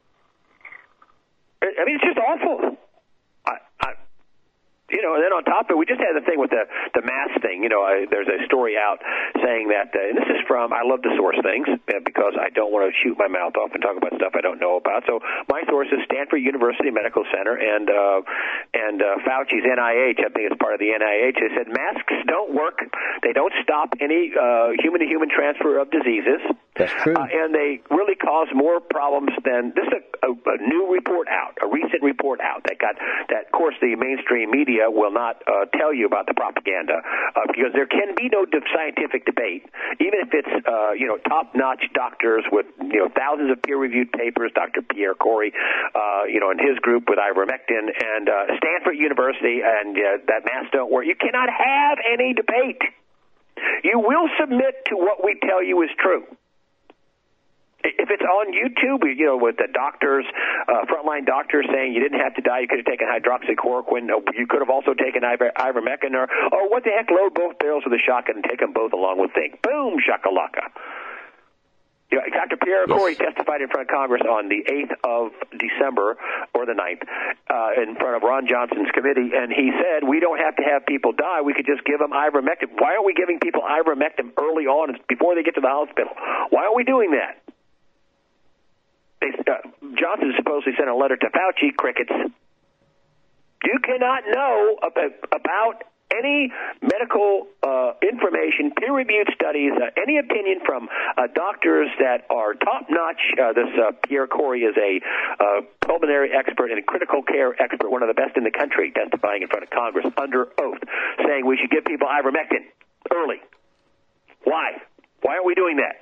Speaker 3: I mean, it's just awful. I, I, you know, and then on top of it, we just had the thing with the the mask thing. You know, I, there's a story out saying that, uh, and this is from, I love to source things uh, because I don't want to shoot my mouth off and talk about stuff I don't know about. So my source is Stanford University Medical Center and uh, and uh, Fauci's N I H. I think it's part of the N I H. They said masks don't work. They don't stop any uh, human-to-human transfer of diseases.
Speaker 2: That's true.
Speaker 3: Uh, and they really cause more problems than this. Is a, a, a new report out, a recent report out that got that. Of course, the mainstream media will not uh, tell you about the propaganda uh, because there can be no scientific debate, even if it's uh, you know top-notch doctors with you know thousands of peer-reviewed papers. Doctor Pierre Corey, uh, you know, and his group with ivermectin, and uh, Stanford University, and uh, that masks don't work. You cannot have any debate. You will submit to what we tell you is true. If it's on YouTube, you know, with the doctors, uh, frontline doctors saying you didn't have to die, you could have taken hydroxychloroquine, you could have also taken iver- ivermectin, or, or what the heck, load both barrels with a shotgun and take them both along with zinc. Boom, shakalaka. You know, Doctor Pierre
Speaker 2: yes.
Speaker 3: Corey testified in front of Congress on the eighth of December, or the ninth, uh, in front of Ron Johnson's committee, and he said, we don't have to have people die, we could just give them ivermectin. Why aren't we giving people ivermectin early on before they get to the hospital? Why aren't we doing that? They, uh, Johnson supposedly sent a letter to Fauci. Crickets. You cannot know about, about any medical uh, information, peer-reviewed studies, uh, any opinion from uh, doctors that are top-notch. Uh, this uh, Pierre Corey is a uh, pulmonary expert and a critical care expert, one of the best in the country, testifying in front of Congress under oath, saying we should give people ivermectin early. Why? Why aren't we doing that?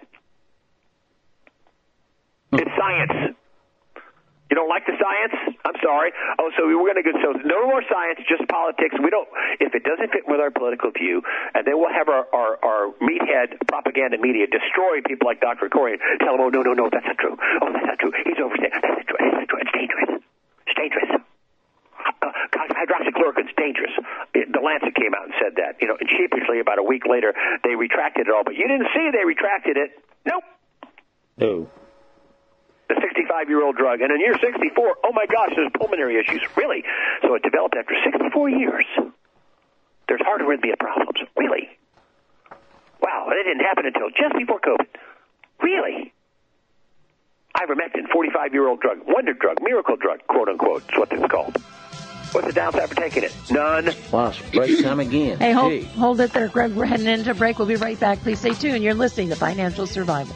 Speaker 3: It's science. You don't like the science? I'm sorry. Oh, so we're going to go. So no more science, just politics. We don't. If it doesn't fit with our political view, and then we'll have our our, our meathead propaganda media destroy people like Doctor Corey and tell them, oh no, no, no, that's not true. Oh, that's not true. He's overstating. That's not true. That's not true. It's dangerous. It's dangerous. Uh, hydroxychloroquine is dangerous. It, the Lancet came out and said that. You know, and sheepishly, about a week later, they retracted it all. But you didn't see they retracted it. Nope.
Speaker 2: No.
Speaker 3: The sixty-five-year-old drug. And in year sixty-four, oh, my gosh, there's pulmonary issues. Really? So it developed after sixty-four years. There's heart arrhythmia problems. Really? Wow, that didn't happen until just before COVID. Really? Ivermectin, forty-five-year-old drug, wonder drug, miracle drug, quote-unquote, is what it's called. What's the downside for taking it? None.
Speaker 2: Wow, it's break time again.
Speaker 1: Hey, hold,
Speaker 2: Gee.
Speaker 1: hold it there, Greg. We're heading into break. We'll be right back. Please stay tuned. You're listening to Financial Survival.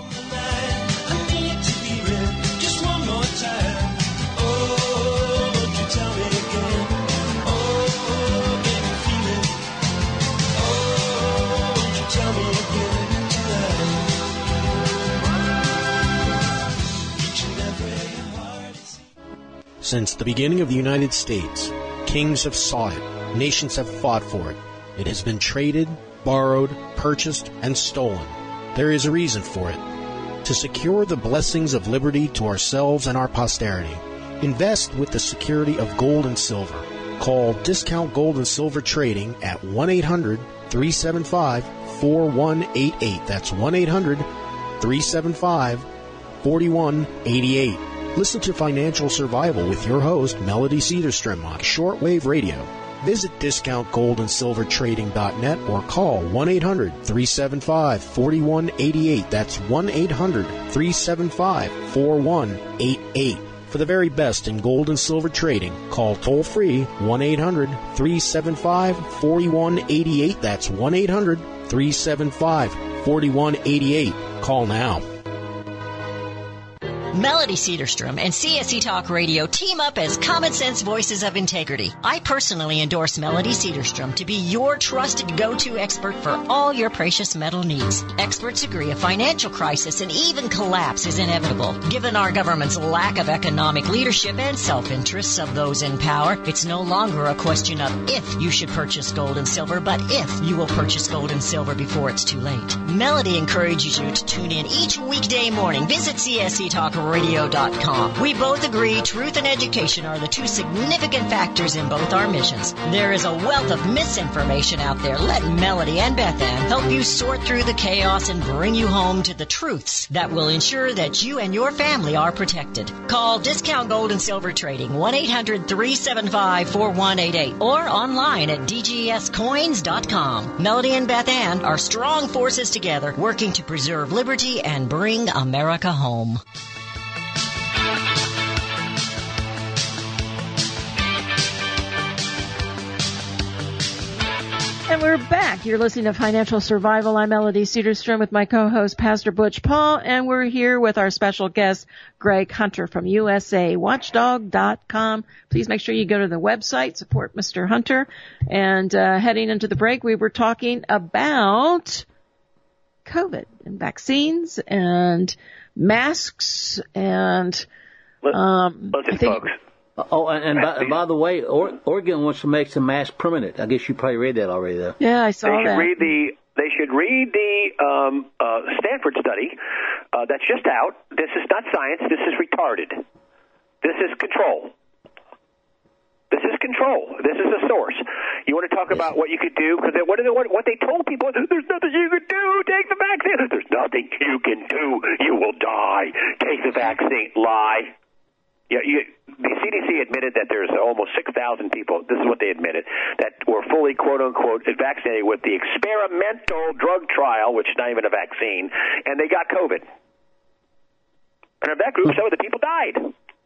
Speaker 4: Since the beginning of the United States, kings have sought it, nations have fought for it. It has been traded, borrowed, purchased, and stolen. There is a reason for it. To secure the blessings of liberty to ourselves and our posterity, invest with the security of gold and silver. Call Discount Gold and Silver Trading at one eight hundred, three seven five, four one eight eight. That's one eight hundred, three seven five, four one eight eight. Listen to Financial Survival with your host, Melody Cedarstrom, on shortwave radio. Visit discount gold and silver trading dot net or call one eight hundred, three seven five, four one eight eight. That's one eight hundred, three seven five, four one eight eight. For the very best in gold and silver trading, call toll-free one eight hundred, three seven five, four one eight eight. That's one eight hundred, three seven five, four one eight eight. Call now.
Speaker 5: Melody Cedarstrom and C S C Talk Radio team up as Common Sense Voices of Integrity. I personally endorse Melody Cedarstrom to be your trusted go-to expert for all your precious metal needs. Experts agree a financial crisis and even collapse is inevitable. Given our government's lack of economic leadership and self-interests of those in power, it's no longer a question of if you should purchase gold and silver, but if you will purchase gold and silver before it's too late. Melody encourages you to tune in each weekday morning. Visit C S C Talk radio dot com. We both agree truth and education are the two significant factors in both our missions. There is a wealth of misinformation out there. Let Melody and Beth Ann help you sort through the chaos and bring you home to the truths that will ensure that you and your family are protected. Call Discount Gold and Silver Trading, one eight hundred three seven five four one eight eight, or online at d g s coins dot com. Melody and Beth Ann are strong forces together, working to preserve liberty and bring America home.
Speaker 1: And we're back. You're listening to Financial Survival. I'm Melody Cedarstrom with my co-host, Pastor Butch Paul, and we're here with our special guest, Greg Hunter from U S A Watchdog dot com. Please make sure you go to the website, support Mister Hunter. And uh, heading into the break, we were talking about COVID and vaccines and masks and um,
Speaker 3: Listen,
Speaker 1: I think,
Speaker 3: folks.
Speaker 2: Oh, and, and by, by the way, or, Oregon wants to make some masks permanent. I guess you probably read that already, though.
Speaker 1: Yeah, I saw
Speaker 3: they should
Speaker 1: that.
Speaker 3: Read the, they should read the um, uh, Stanford study uh, that's just out. This is not science. This is retarded. This is control. This is control. This is a source. You want to talk about what you could do? Because what, what, what they told people, there's nothing you can do. Take the vaccine. There's nothing you can do. You will die. Take the vaccine. Lie. Yeah, you, the C D C admitted that there's almost six thousand people, this is what they admitted, that were fully, quote-unquote, vaccinated with the experimental drug trial, which is not even a vaccine, and they got COVID. And of that group, some of the people died.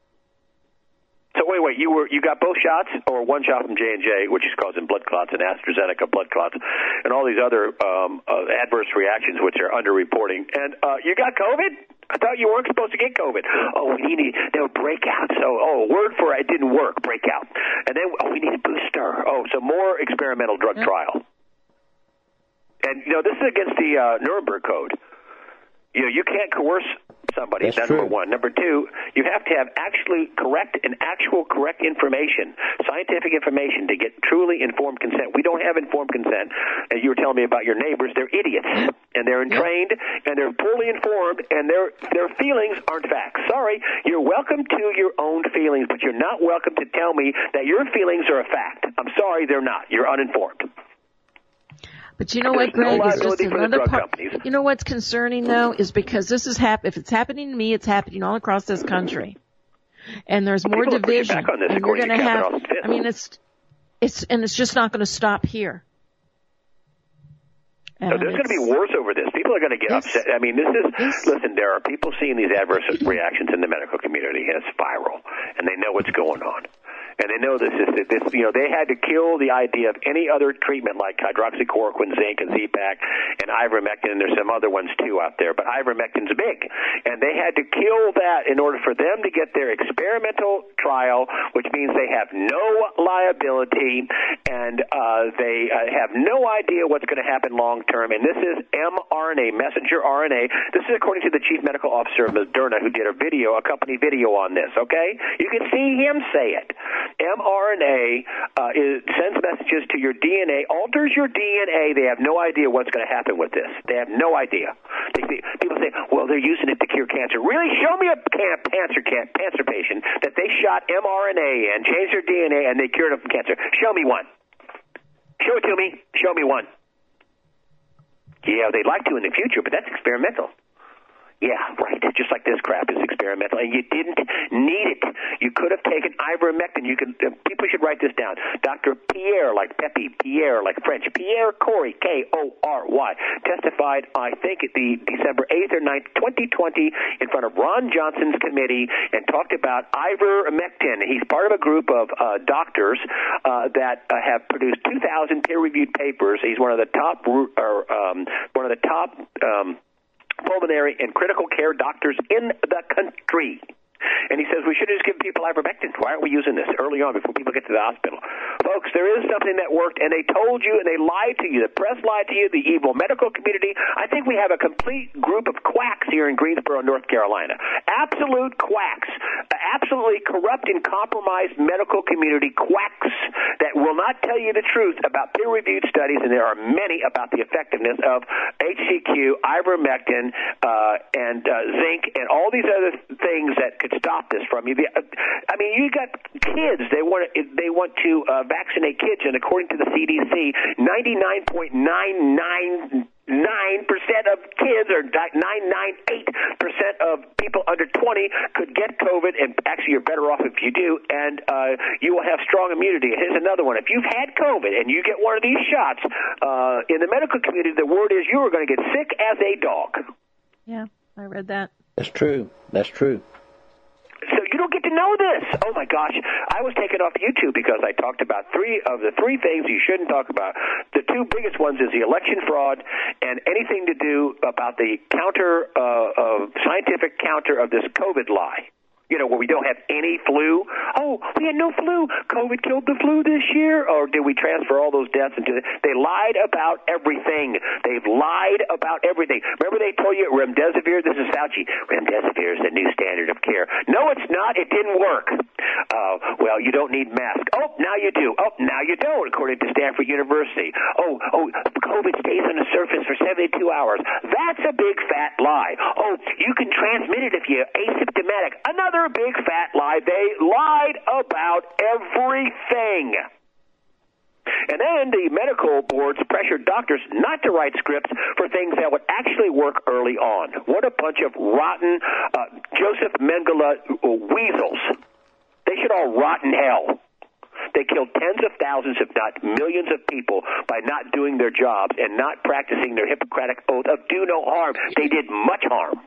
Speaker 3: So wait, wait, you were you got both shots, or one shot from J and J, which is causing blood clots, and AstraZeneca blood clots, and all these other um, uh, adverse reactions, which are underreporting, and uh, you got COVID? I thought you weren't supposed to get COVID. Oh, we need there were breakouts. So, oh, word for it, it didn't work. Breakout, and then oh, we need a booster. Oh, so more experimental drug
Speaker 1: yeah.
Speaker 3: trial. And you know this is against the uh, Nuremberg Code. You know you can't coerce somebody.
Speaker 2: That's
Speaker 3: That's
Speaker 2: true.
Speaker 3: number one. Number two, you have to have actually correct and actual correct information, scientific information, to get truly informed consent. We don't have informed consent. And you were telling me about your neighbors. They're idiots, and they're trained, and they're poorly informed, and their their feelings aren't facts. Sorry, you're welcome to your own feelings, but you're not welcome to tell me that your feelings are a fact. I'm sorry, they're not. You're uninformed.
Speaker 1: But you know
Speaker 3: There's
Speaker 1: what, Greg,
Speaker 3: no
Speaker 1: is just
Speaker 3: liability for the
Speaker 1: another
Speaker 3: drug
Speaker 1: part.
Speaker 3: companies.
Speaker 1: You know what's concerning, though, is because this is hap- if it's happening to me, it's happening all across this country. And there's more
Speaker 3: People are pushing
Speaker 1: division.
Speaker 3: back on this,
Speaker 1: And we're
Speaker 3: according
Speaker 1: going
Speaker 3: to
Speaker 1: to
Speaker 3: Catherine
Speaker 1: have,
Speaker 3: Austin Fitts.
Speaker 1: I mean, it's, it's, and it's just not going to stop here.
Speaker 3: So there's going to be wars over this. People are going to get
Speaker 1: Yes.
Speaker 3: upset. I mean, this is,
Speaker 1: Yes.
Speaker 3: listen, there are people seeing these adverse reactions in the medical community, and it's viral, and they know what's going on. And they know this is, this, you know, they had to kill the idea of any other treatment like hydroxychloroquine, zinc, and Z-Pak, and ivermectin, and there's some other ones too out there, but ivermectin's big. And they had to kill that in order for them to get their experimental trial, which means they have no liability, and uh, they uh, have no idea what's going to happen long term. And this is mRNA, messenger R N A. This is according to the chief medical officer of Moderna, who did a video, a company video on this, okay? You can see him say it. mRNA uh, is, sends messages to your D N A, alters your D N A. They have no idea what's going to happen with this. They have no idea. They say, people say, well, they're using it to cure cancer. Really? Show me a can- cancer, can- cancer patient that they shot mRNA in, changed their D N A, and they cured them from cancer. Show me one. Show it to me. Show me one. Yeah, they'd like to in the future, but that's experimental. Yeah, right. Just like this crap is experimental, and you didn't need it. You could have taken ivermectin. You could. Uh, people should write this down. Doctor Pierre, like Pepe, Pierre, like French, Pierre Corey, K O R Y, testified, I think, at the December eighth or ninth, twenty twenty, in front of Ron Johnson's committee, and talked about ivermectin. He's part of a group of uh, doctors uh, that uh, have produced two thousand peer-reviewed papers. He's one of the top, or um, one of the top. Um, pulmonary, and critical care doctors in the country. And he says we should just give people ivermectin. Why aren't we using this early on before people get to the hospital? Folks, there is something that worked, and they told you, and they lied to you. The press lied to you, the evil medical community. I think we have a complete group of quacks here in Greensboro, North Carolina. Absolute quacks. Absolutely corrupt and compromised medical community quacks that will not tell you the truth about peer-reviewed studies, and there are many about the effectiveness of H C Q, ivermectin, uh, and uh, zinc, and all these other things that could stop this from you. I mean, you got kids. They want to, they want to uh, vaccinate kids, and according to the C D C, ninety-nine point nine nine nine percent of kids, or nine hundred ninety-eight percent of people under twenty could get COVID, and actually you're better off if you do, and uh, you will have strong immunity. And here's another one. If you've had COVID and you get one of these shots, uh, in the medical community, the word is you are going to get sick as a dog.
Speaker 1: Yeah, I read that.
Speaker 2: That's true. That's true.
Speaker 3: So you don't get to know this. Oh, my gosh. I was taken off YouTube because I talked about three of the three things you shouldn't talk about. The two biggest ones is the election fraud and anything to do about the counter, uh, uh, scientific counter of this COVID lie. You know, where we don't have any flu. Oh, we had no flu. COVID killed the flu this year? Or did we transfer all those deaths into the... They lied about everything. They've lied about everything. Remember they told you remdesivir? This is Fauci. Remdesivir is the new standard of care. No, it's not. It didn't work. Uh, well, you don't need masks. Oh, now you do. Oh, now you don't, according to Stanford University. Oh, oh, COVID stays on the surface for seventy-two hours. That's a big fat lie. Oh, you can transmit it if you're asymptomatic. Another big fat lie. They lied about everything. And then the medical boards pressured doctors not to write scripts for things that would actually work early on. What a bunch of rotten uh, Joseph Mengele weasels. They should all rot in hell. They killed tens of thousands, if not millions of people by not doing their jobs and not practicing their Hippocratic oath of do no harm. They did much harm.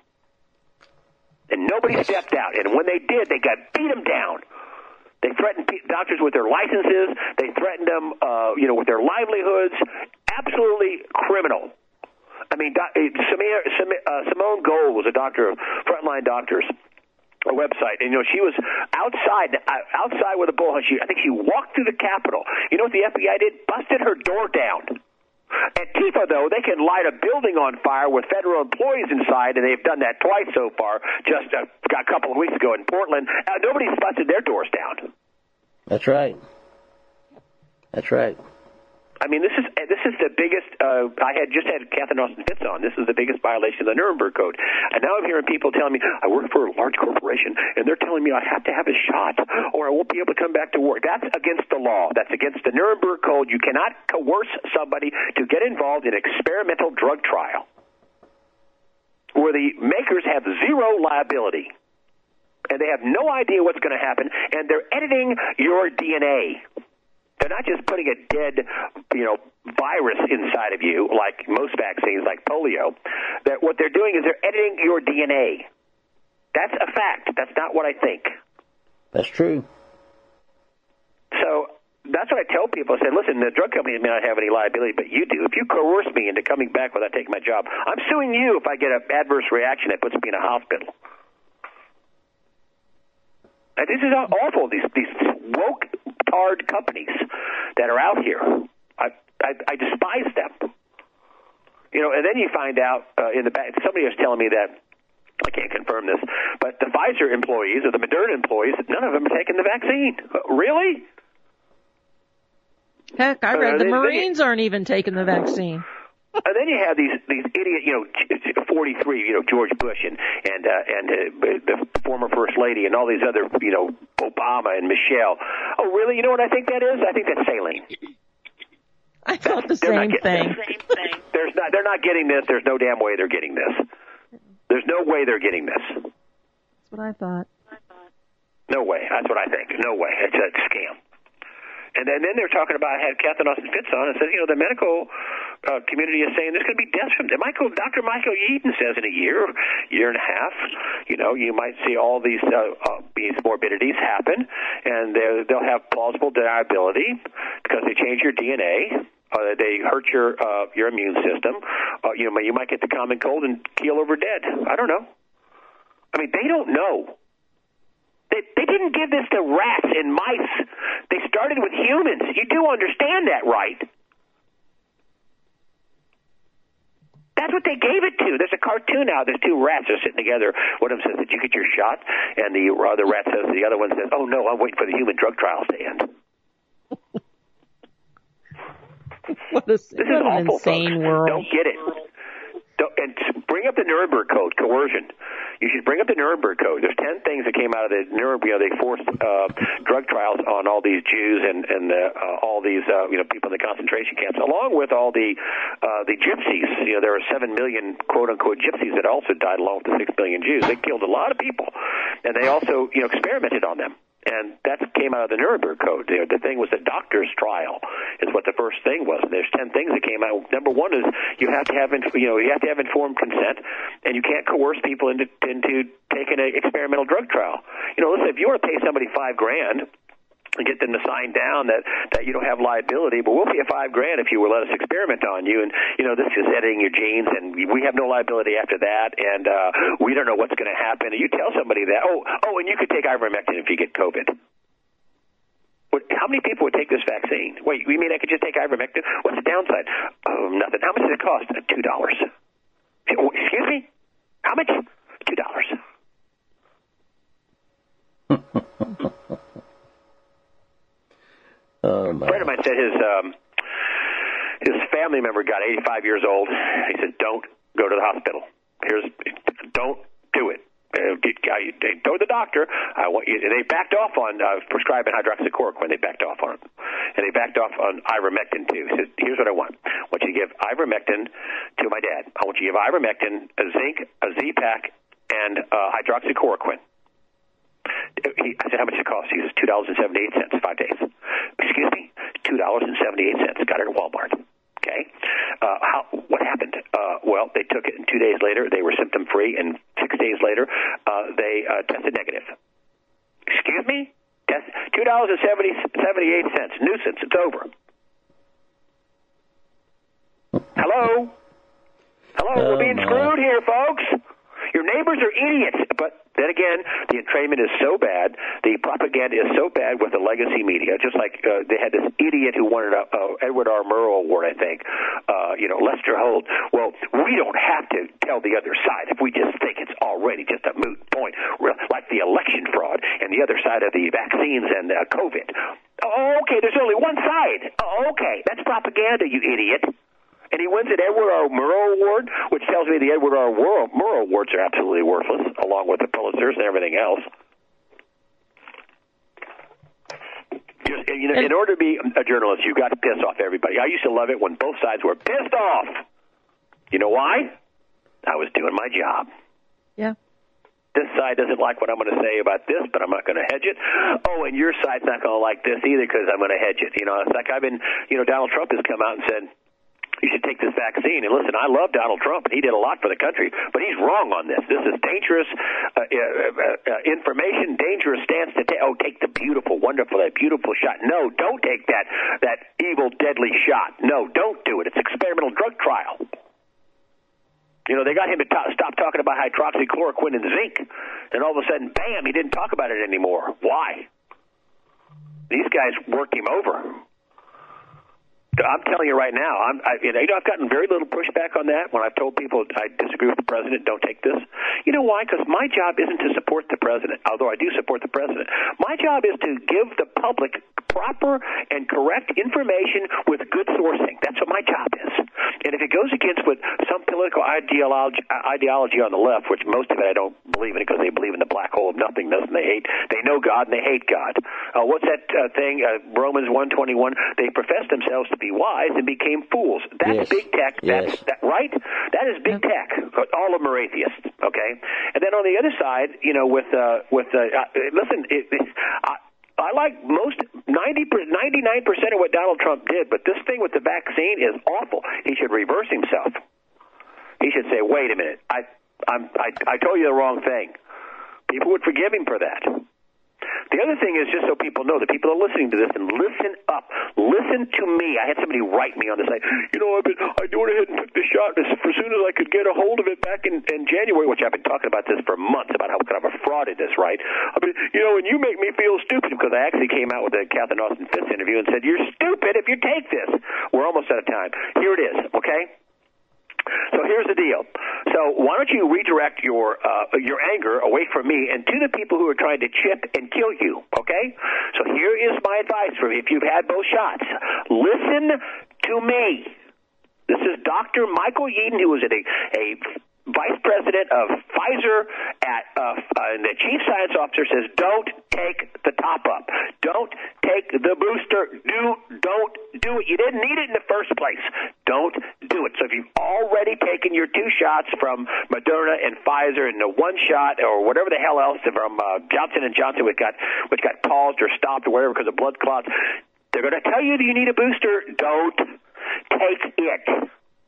Speaker 3: And nobody stepped out. And when they did, they got beat them down. They threatened doctors with their licenses. They threatened them, uh, you know, with their livelihoods. Absolutely criminal. I mean, Simone Gold was a doctor of Frontline Doctors, a website, and you know she was outside, outside with a bullhorn. She, I think she walked through the Capitol. You know what the F B I did? Busted her door down. Antifa, though, they can light a building on fire with federal employees inside, and they've done that twice so far, just a, a couple of weeks ago in Portland. Uh, nobody's busted their doors down.
Speaker 2: That's right. That's right.
Speaker 3: I mean, this is this is the biggest. Uh, I had just had Catherine Austin Fitts on. This is the biggest violation of the Nuremberg Code, and now I'm hearing people telling me I work for a large corporation, and they're telling me I have to have a shot, or I won't be able to come back to work. That's against the law. That's against the Nuremberg Code. You cannot coerce somebody to get involved in experimental drug trial, where the makers have zero liability, and they have no idea what's going to happen, and they're editing your D N A. They're not just putting a dead, you know, virus inside of you like most vaccines, like polio. That what they're doing is they're editing your D N A. That's a fact. That's not what I think.
Speaker 2: That's true.
Speaker 3: So that's what I tell people. I say, listen, the drug companies may not have any liability, but you do. If you coerce me into coming back without taking my job, I'm suing you if I get an adverse reaction that puts me in a hospital. And this is awful, these these woke, tarred companies that are out here. I, I, I despise them. You know, and then you find out uh, in the back, somebody was telling me that, I can't confirm this, but the Pfizer employees or the Moderna employees, none of them are taking the vaccine. Uh, really?
Speaker 1: Heck, I read
Speaker 3: uh,
Speaker 1: the
Speaker 3: they,
Speaker 1: Marines
Speaker 3: they,
Speaker 1: aren't even taking the vaccine.
Speaker 3: And then you have these these idiot, you know, forty-three, you know, George Bush and and uh, and uh, the former First Lady and all these other, you know, Obama and Michelle. Oh, really? You know what I think that is? I think that's saline.
Speaker 1: I thought the
Speaker 3: they're
Speaker 1: same thing.
Speaker 3: The same thing. There's not. They're not getting this. There's no damn way they're getting this. There's no way they're getting this.
Speaker 1: That's what I thought.
Speaker 3: No way. That's what I think. No way. It's a scam. And then, then they're talking about, I had Catherine Austin Fitts on and said, you know, the medical uh, community is saying there's going to be deaths from Michael, Doctor Michael Yeadon says in a year, year and a half, you know, you might see all these uh, uh, these morbidities happen, and they'll have plausible deniability because they change your D N A. Uh, they hurt your uh, your immune system. Uh, you know, you might get the common cold and keel over dead. I don't know. I mean, they don't know. They, they didn't give this to rats and mice. They started with humans. You do understand that, right? That's what they gave it to. There's a cartoon now. There's two rats are sitting together. One of them says, "Did you get your shot?" And the other rat says, the other one says, "Oh, no, I'm waiting for the human drug trials to end."
Speaker 1: What, a,
Speaker 3: this
Speaker 1: what
Speaker 3: is
Speaker 1: an
Speaker 3: awful,
Speaker 1: insane
Speaker 3: folks.
Speaker 1: world.
Speaker 3: Don't get it. Don't, and bring up the Nuremberg Code, coercion. You should bring up the Nuremberg Code. There's ten things that came out of the Nuremberg. You know, they forced uh, drug trials on all these Jews and and uh, uh, all these uh, you know people in the concentration camps, along with all the uh, the gypsies. You know, there were seven million quote unquote gypsies that also died, along with the six million Jews. They killed a lot of people, and they also you know experimented on them. And that came out of the Nuremberg Code. The, the thing was the doctor's trial is what the first thing was. And there's ten things that came out. Number one is you have to have, you know, you have to have informed consent, and you can't coerce people into into taking an experimental drug trial. You know, listen, if you want to pay somebody five grand and get them to sign down that, that you don't have liability, but we'll pay you five grand if you will let us experiment on you. And, you know, this is editing your genes, and we have no liability after that, and uh, we don't know what's going to happen. And you tell somebody that, oh, oh, and you could take ivermectin if you get COVID. What, how many people would take this vaccine? Wait, you mean I could just take ivermectin? What's the downside? Oh, nothing. How much does it cost? Uh, two dollars. Oh, excuse me? How much? two dollars.
Speaker 2: Oh,
Speaker 3: a friend of mine said his um, his family member got eighty-five years old. He said, "Don't go to the hospital. Here's, don't do it. Uh, get, uh, go to the doctor. I want you." And they backed off on uh, prescribing hydroxychloroquine. They backed off on it, and they backed off on ivermectin too. He said, "Here's what I want. I want you to give ivermectin to my dad. I want you to give ivermectin, a zinc, a Z-Pak, and uh, hydroxychloroquine." He, I said, "How much does it cost?" He says, two dollars and seventy-eight cents, five days. Excuse me? two dollars and seventy-eight cents. Got it at Walmart. Okay? Uh, how? What happened? Uh, well, they took it, and two days later, they were symptom-free, and six days later, uh, they uh, tested negative. Excuse me? Test, two dollars and seventy-eight cents. Nuisance. It's over. Hello? Hello?
Speaker 2: Oh,
Speaker 3: We're being
Speaker 2: my.
Speaker 3: screwed here, folks. Your neighbors are idiots, but then again, the entrainment is so bad, the propaganda is so bad with the legacy media, just like uh, they had this idiot who wanted a uh, Edward R. Murrow Award, I think, uh, you know, Lester Holt. Well, we don't have to tell the other side if we just think it's already just a moot point, like the election fraud and the other side of the vaccines and uh, COVID. Oh, okay, there's only one side. Oh, okay, that's propaganda, you idiot. And he wins an Edward R. Murrow Award, which tells me the Edward R. Murrow Awards are absolutely worthless, along with the Pulitzers and everything else. Just, you know, in order to be a journalist, you've got to piss off everybody. I used to love it when both sides were pissed off. You know why? I was doing my job.
Speaker 1: Yeah.
Speaker 3: This side doesn't like what I'm going to say about this, but I'm not going to hedge it. Oh, and your side's not going to like this either because I'm going to hedge it. You know, it's like I've been, you know, Donald Trump has come out and said, you should take this vaccine. And listen, I love Donald Trump, and he did a lot for the country, but he's wrong on this. This is dangerous uh, uh, uh, information, dangerous stance to take. Oh, take the beautiful, wonderful, that beautiful shot. No, don't take that, that evil, deadly shot. No, don't do it. It's experimental drug trial. You know, they got him to t- stop talking about hydroxychloroquine and zinc, and all of a sudden, bam, he didn't talk about it anymore. Why? These guys worked him over. I'm telling you right now, I'm, I, you know, I've gotten very little pushback on that when I've told people I disagree with the president, don't take this. You know why? Because my job isn't to support the president, although I do support the president. My job is to give the public proper and correct information with good sourcing. That's what my job is. And if it goes against what some political ideology, ideology on the left, which most of it I don't believe in because they believe in the black hole of nothingness and they hate, they know God and they hate God. Uh, what's that uh, thing? Uh, Romans one twenty-one. They profess themselves to be wise and became fools. That's
Speaker 2: yes.
Speaker 3: big tech. That's
Speaker 2: yes.
Speaker 3: that, right? That is big tech. All of them are atheists. Okay. And then on the other side, you know, with uh, with uh, uh, listen, it, it, I, I like most ninety, ninety-nine percent of what Donald Trump did, but this thing with the vaccine is awful. He should reverse himself. He should say, "Wait a minute, I, I'm, I, I told you the wrong thing." People would forgive him for that. The other thing is, just so people know, that people are listening to this, and listen up. Listen to me. I had somebody write me on this. Like, you know, I've been, I went ahead and took the shot as, as soon as I could get a hold of it back in, in January, which I've been talking about this for months, about how kind of a fraud it is, right? I mean, you know, and you make me feel stupid, because I actually came out with a Catherine Austin Fitts interview and said, you're stupid if you take this. We're almost out of time. Here it is, okay? So here's the deal. So why don't you redirect your uh, your anger away from me and to the people who are trying to chip and kill you, okay? So here is my advice for you if you've had both shots. Listen to me. This is Doctor Michael Yeadon, who is a, a vice president of Pfizer at uh, uh, and the chief science officer says, don't take the top up. Don't take the booster. Do, don't do it. You didn't need it in the first place. Don't do it. So if you've already taken your two shots from Moderna and Pfizer and the one shot or whatever the hell else from uh, Johnson and Johnson, which got, which got paused or stopped or whatever because of blood clots, they're going to tell you that you need a booster. Don't take it.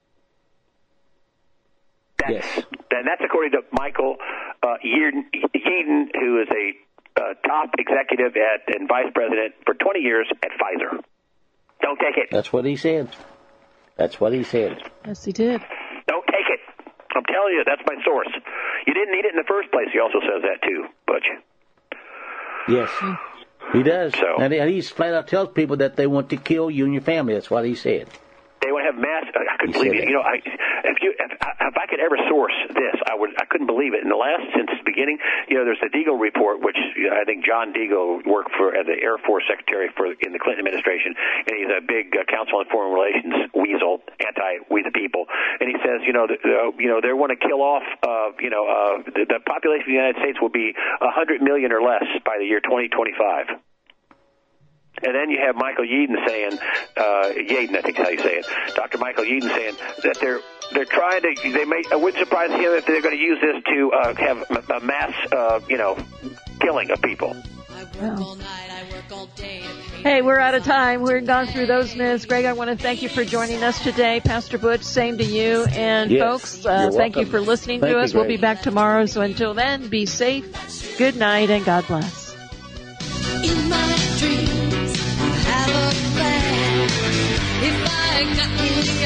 Speaker 3: That's,
Speaker 2: yes.
Speaker 3: And that's according to Michael uh, Yeadon, Yeadon, who is a uh, top executive at and vice president for twenty years at Pfizer. Don't take it.
Speaker 2: That's what he said. That's what he said.
Speaker 1: Yes, he did.
Speaker 3: Don't take it. I'm telling you, that's my source. You didn't need it in the first place. He also says that too, Butch.
Speaker 2: Yes, he does.
Speaker 3: So,
Speaker 2: and he flat out tells people that they want to kill you and your family. That's what he said.
Speaker 3: They want to have mass. I couldn't
Speaker 2: He
Speaker 3: believe it.
Speaker 2: said
Speaker 3: You know, I, if you if, if I could ever source this, I would. I couldn't believe it. In the last since the beginning, you know, there's the Deagle report, which you know, I think John Deagle worked for as the Air Force Secretary for in the Clinton administration, and he's a big uh, Council on Foreign Relations weasel, anti we the people. And he says, you know, the, uh, you know, they want to kill off, uh, you know, uh, the, the population of the United States will be a hundred million or less by the year twenty twenty-five. And then you have Michael Yeadon saying, uh, Yeadon, I think is how you say it, Doctor Michael Yeadon saying that they're they're trying to, they may, it wouldn't surprise him if they're going to use this to uh, have a mass, uh, you know, killing of people.
Speaker 1: Wow. Hey, we're out of time. We're gone through those myths. Greg, I want to thank you for joining us today. Pastor Butch, same to you. And
Speaker 2: yes,
Speaker 1: folks, uh, thank you for listening
Speaker 2: thank
Speaker 1: to
Speaker 2: you,
Speaker 1: us. We'll
Speaker 2: Greg.
Speaker 1: be back tomorrow. So until then, be safe. Good night and God bless.
Speaker 6: In my dreams, I have a plan. If I got any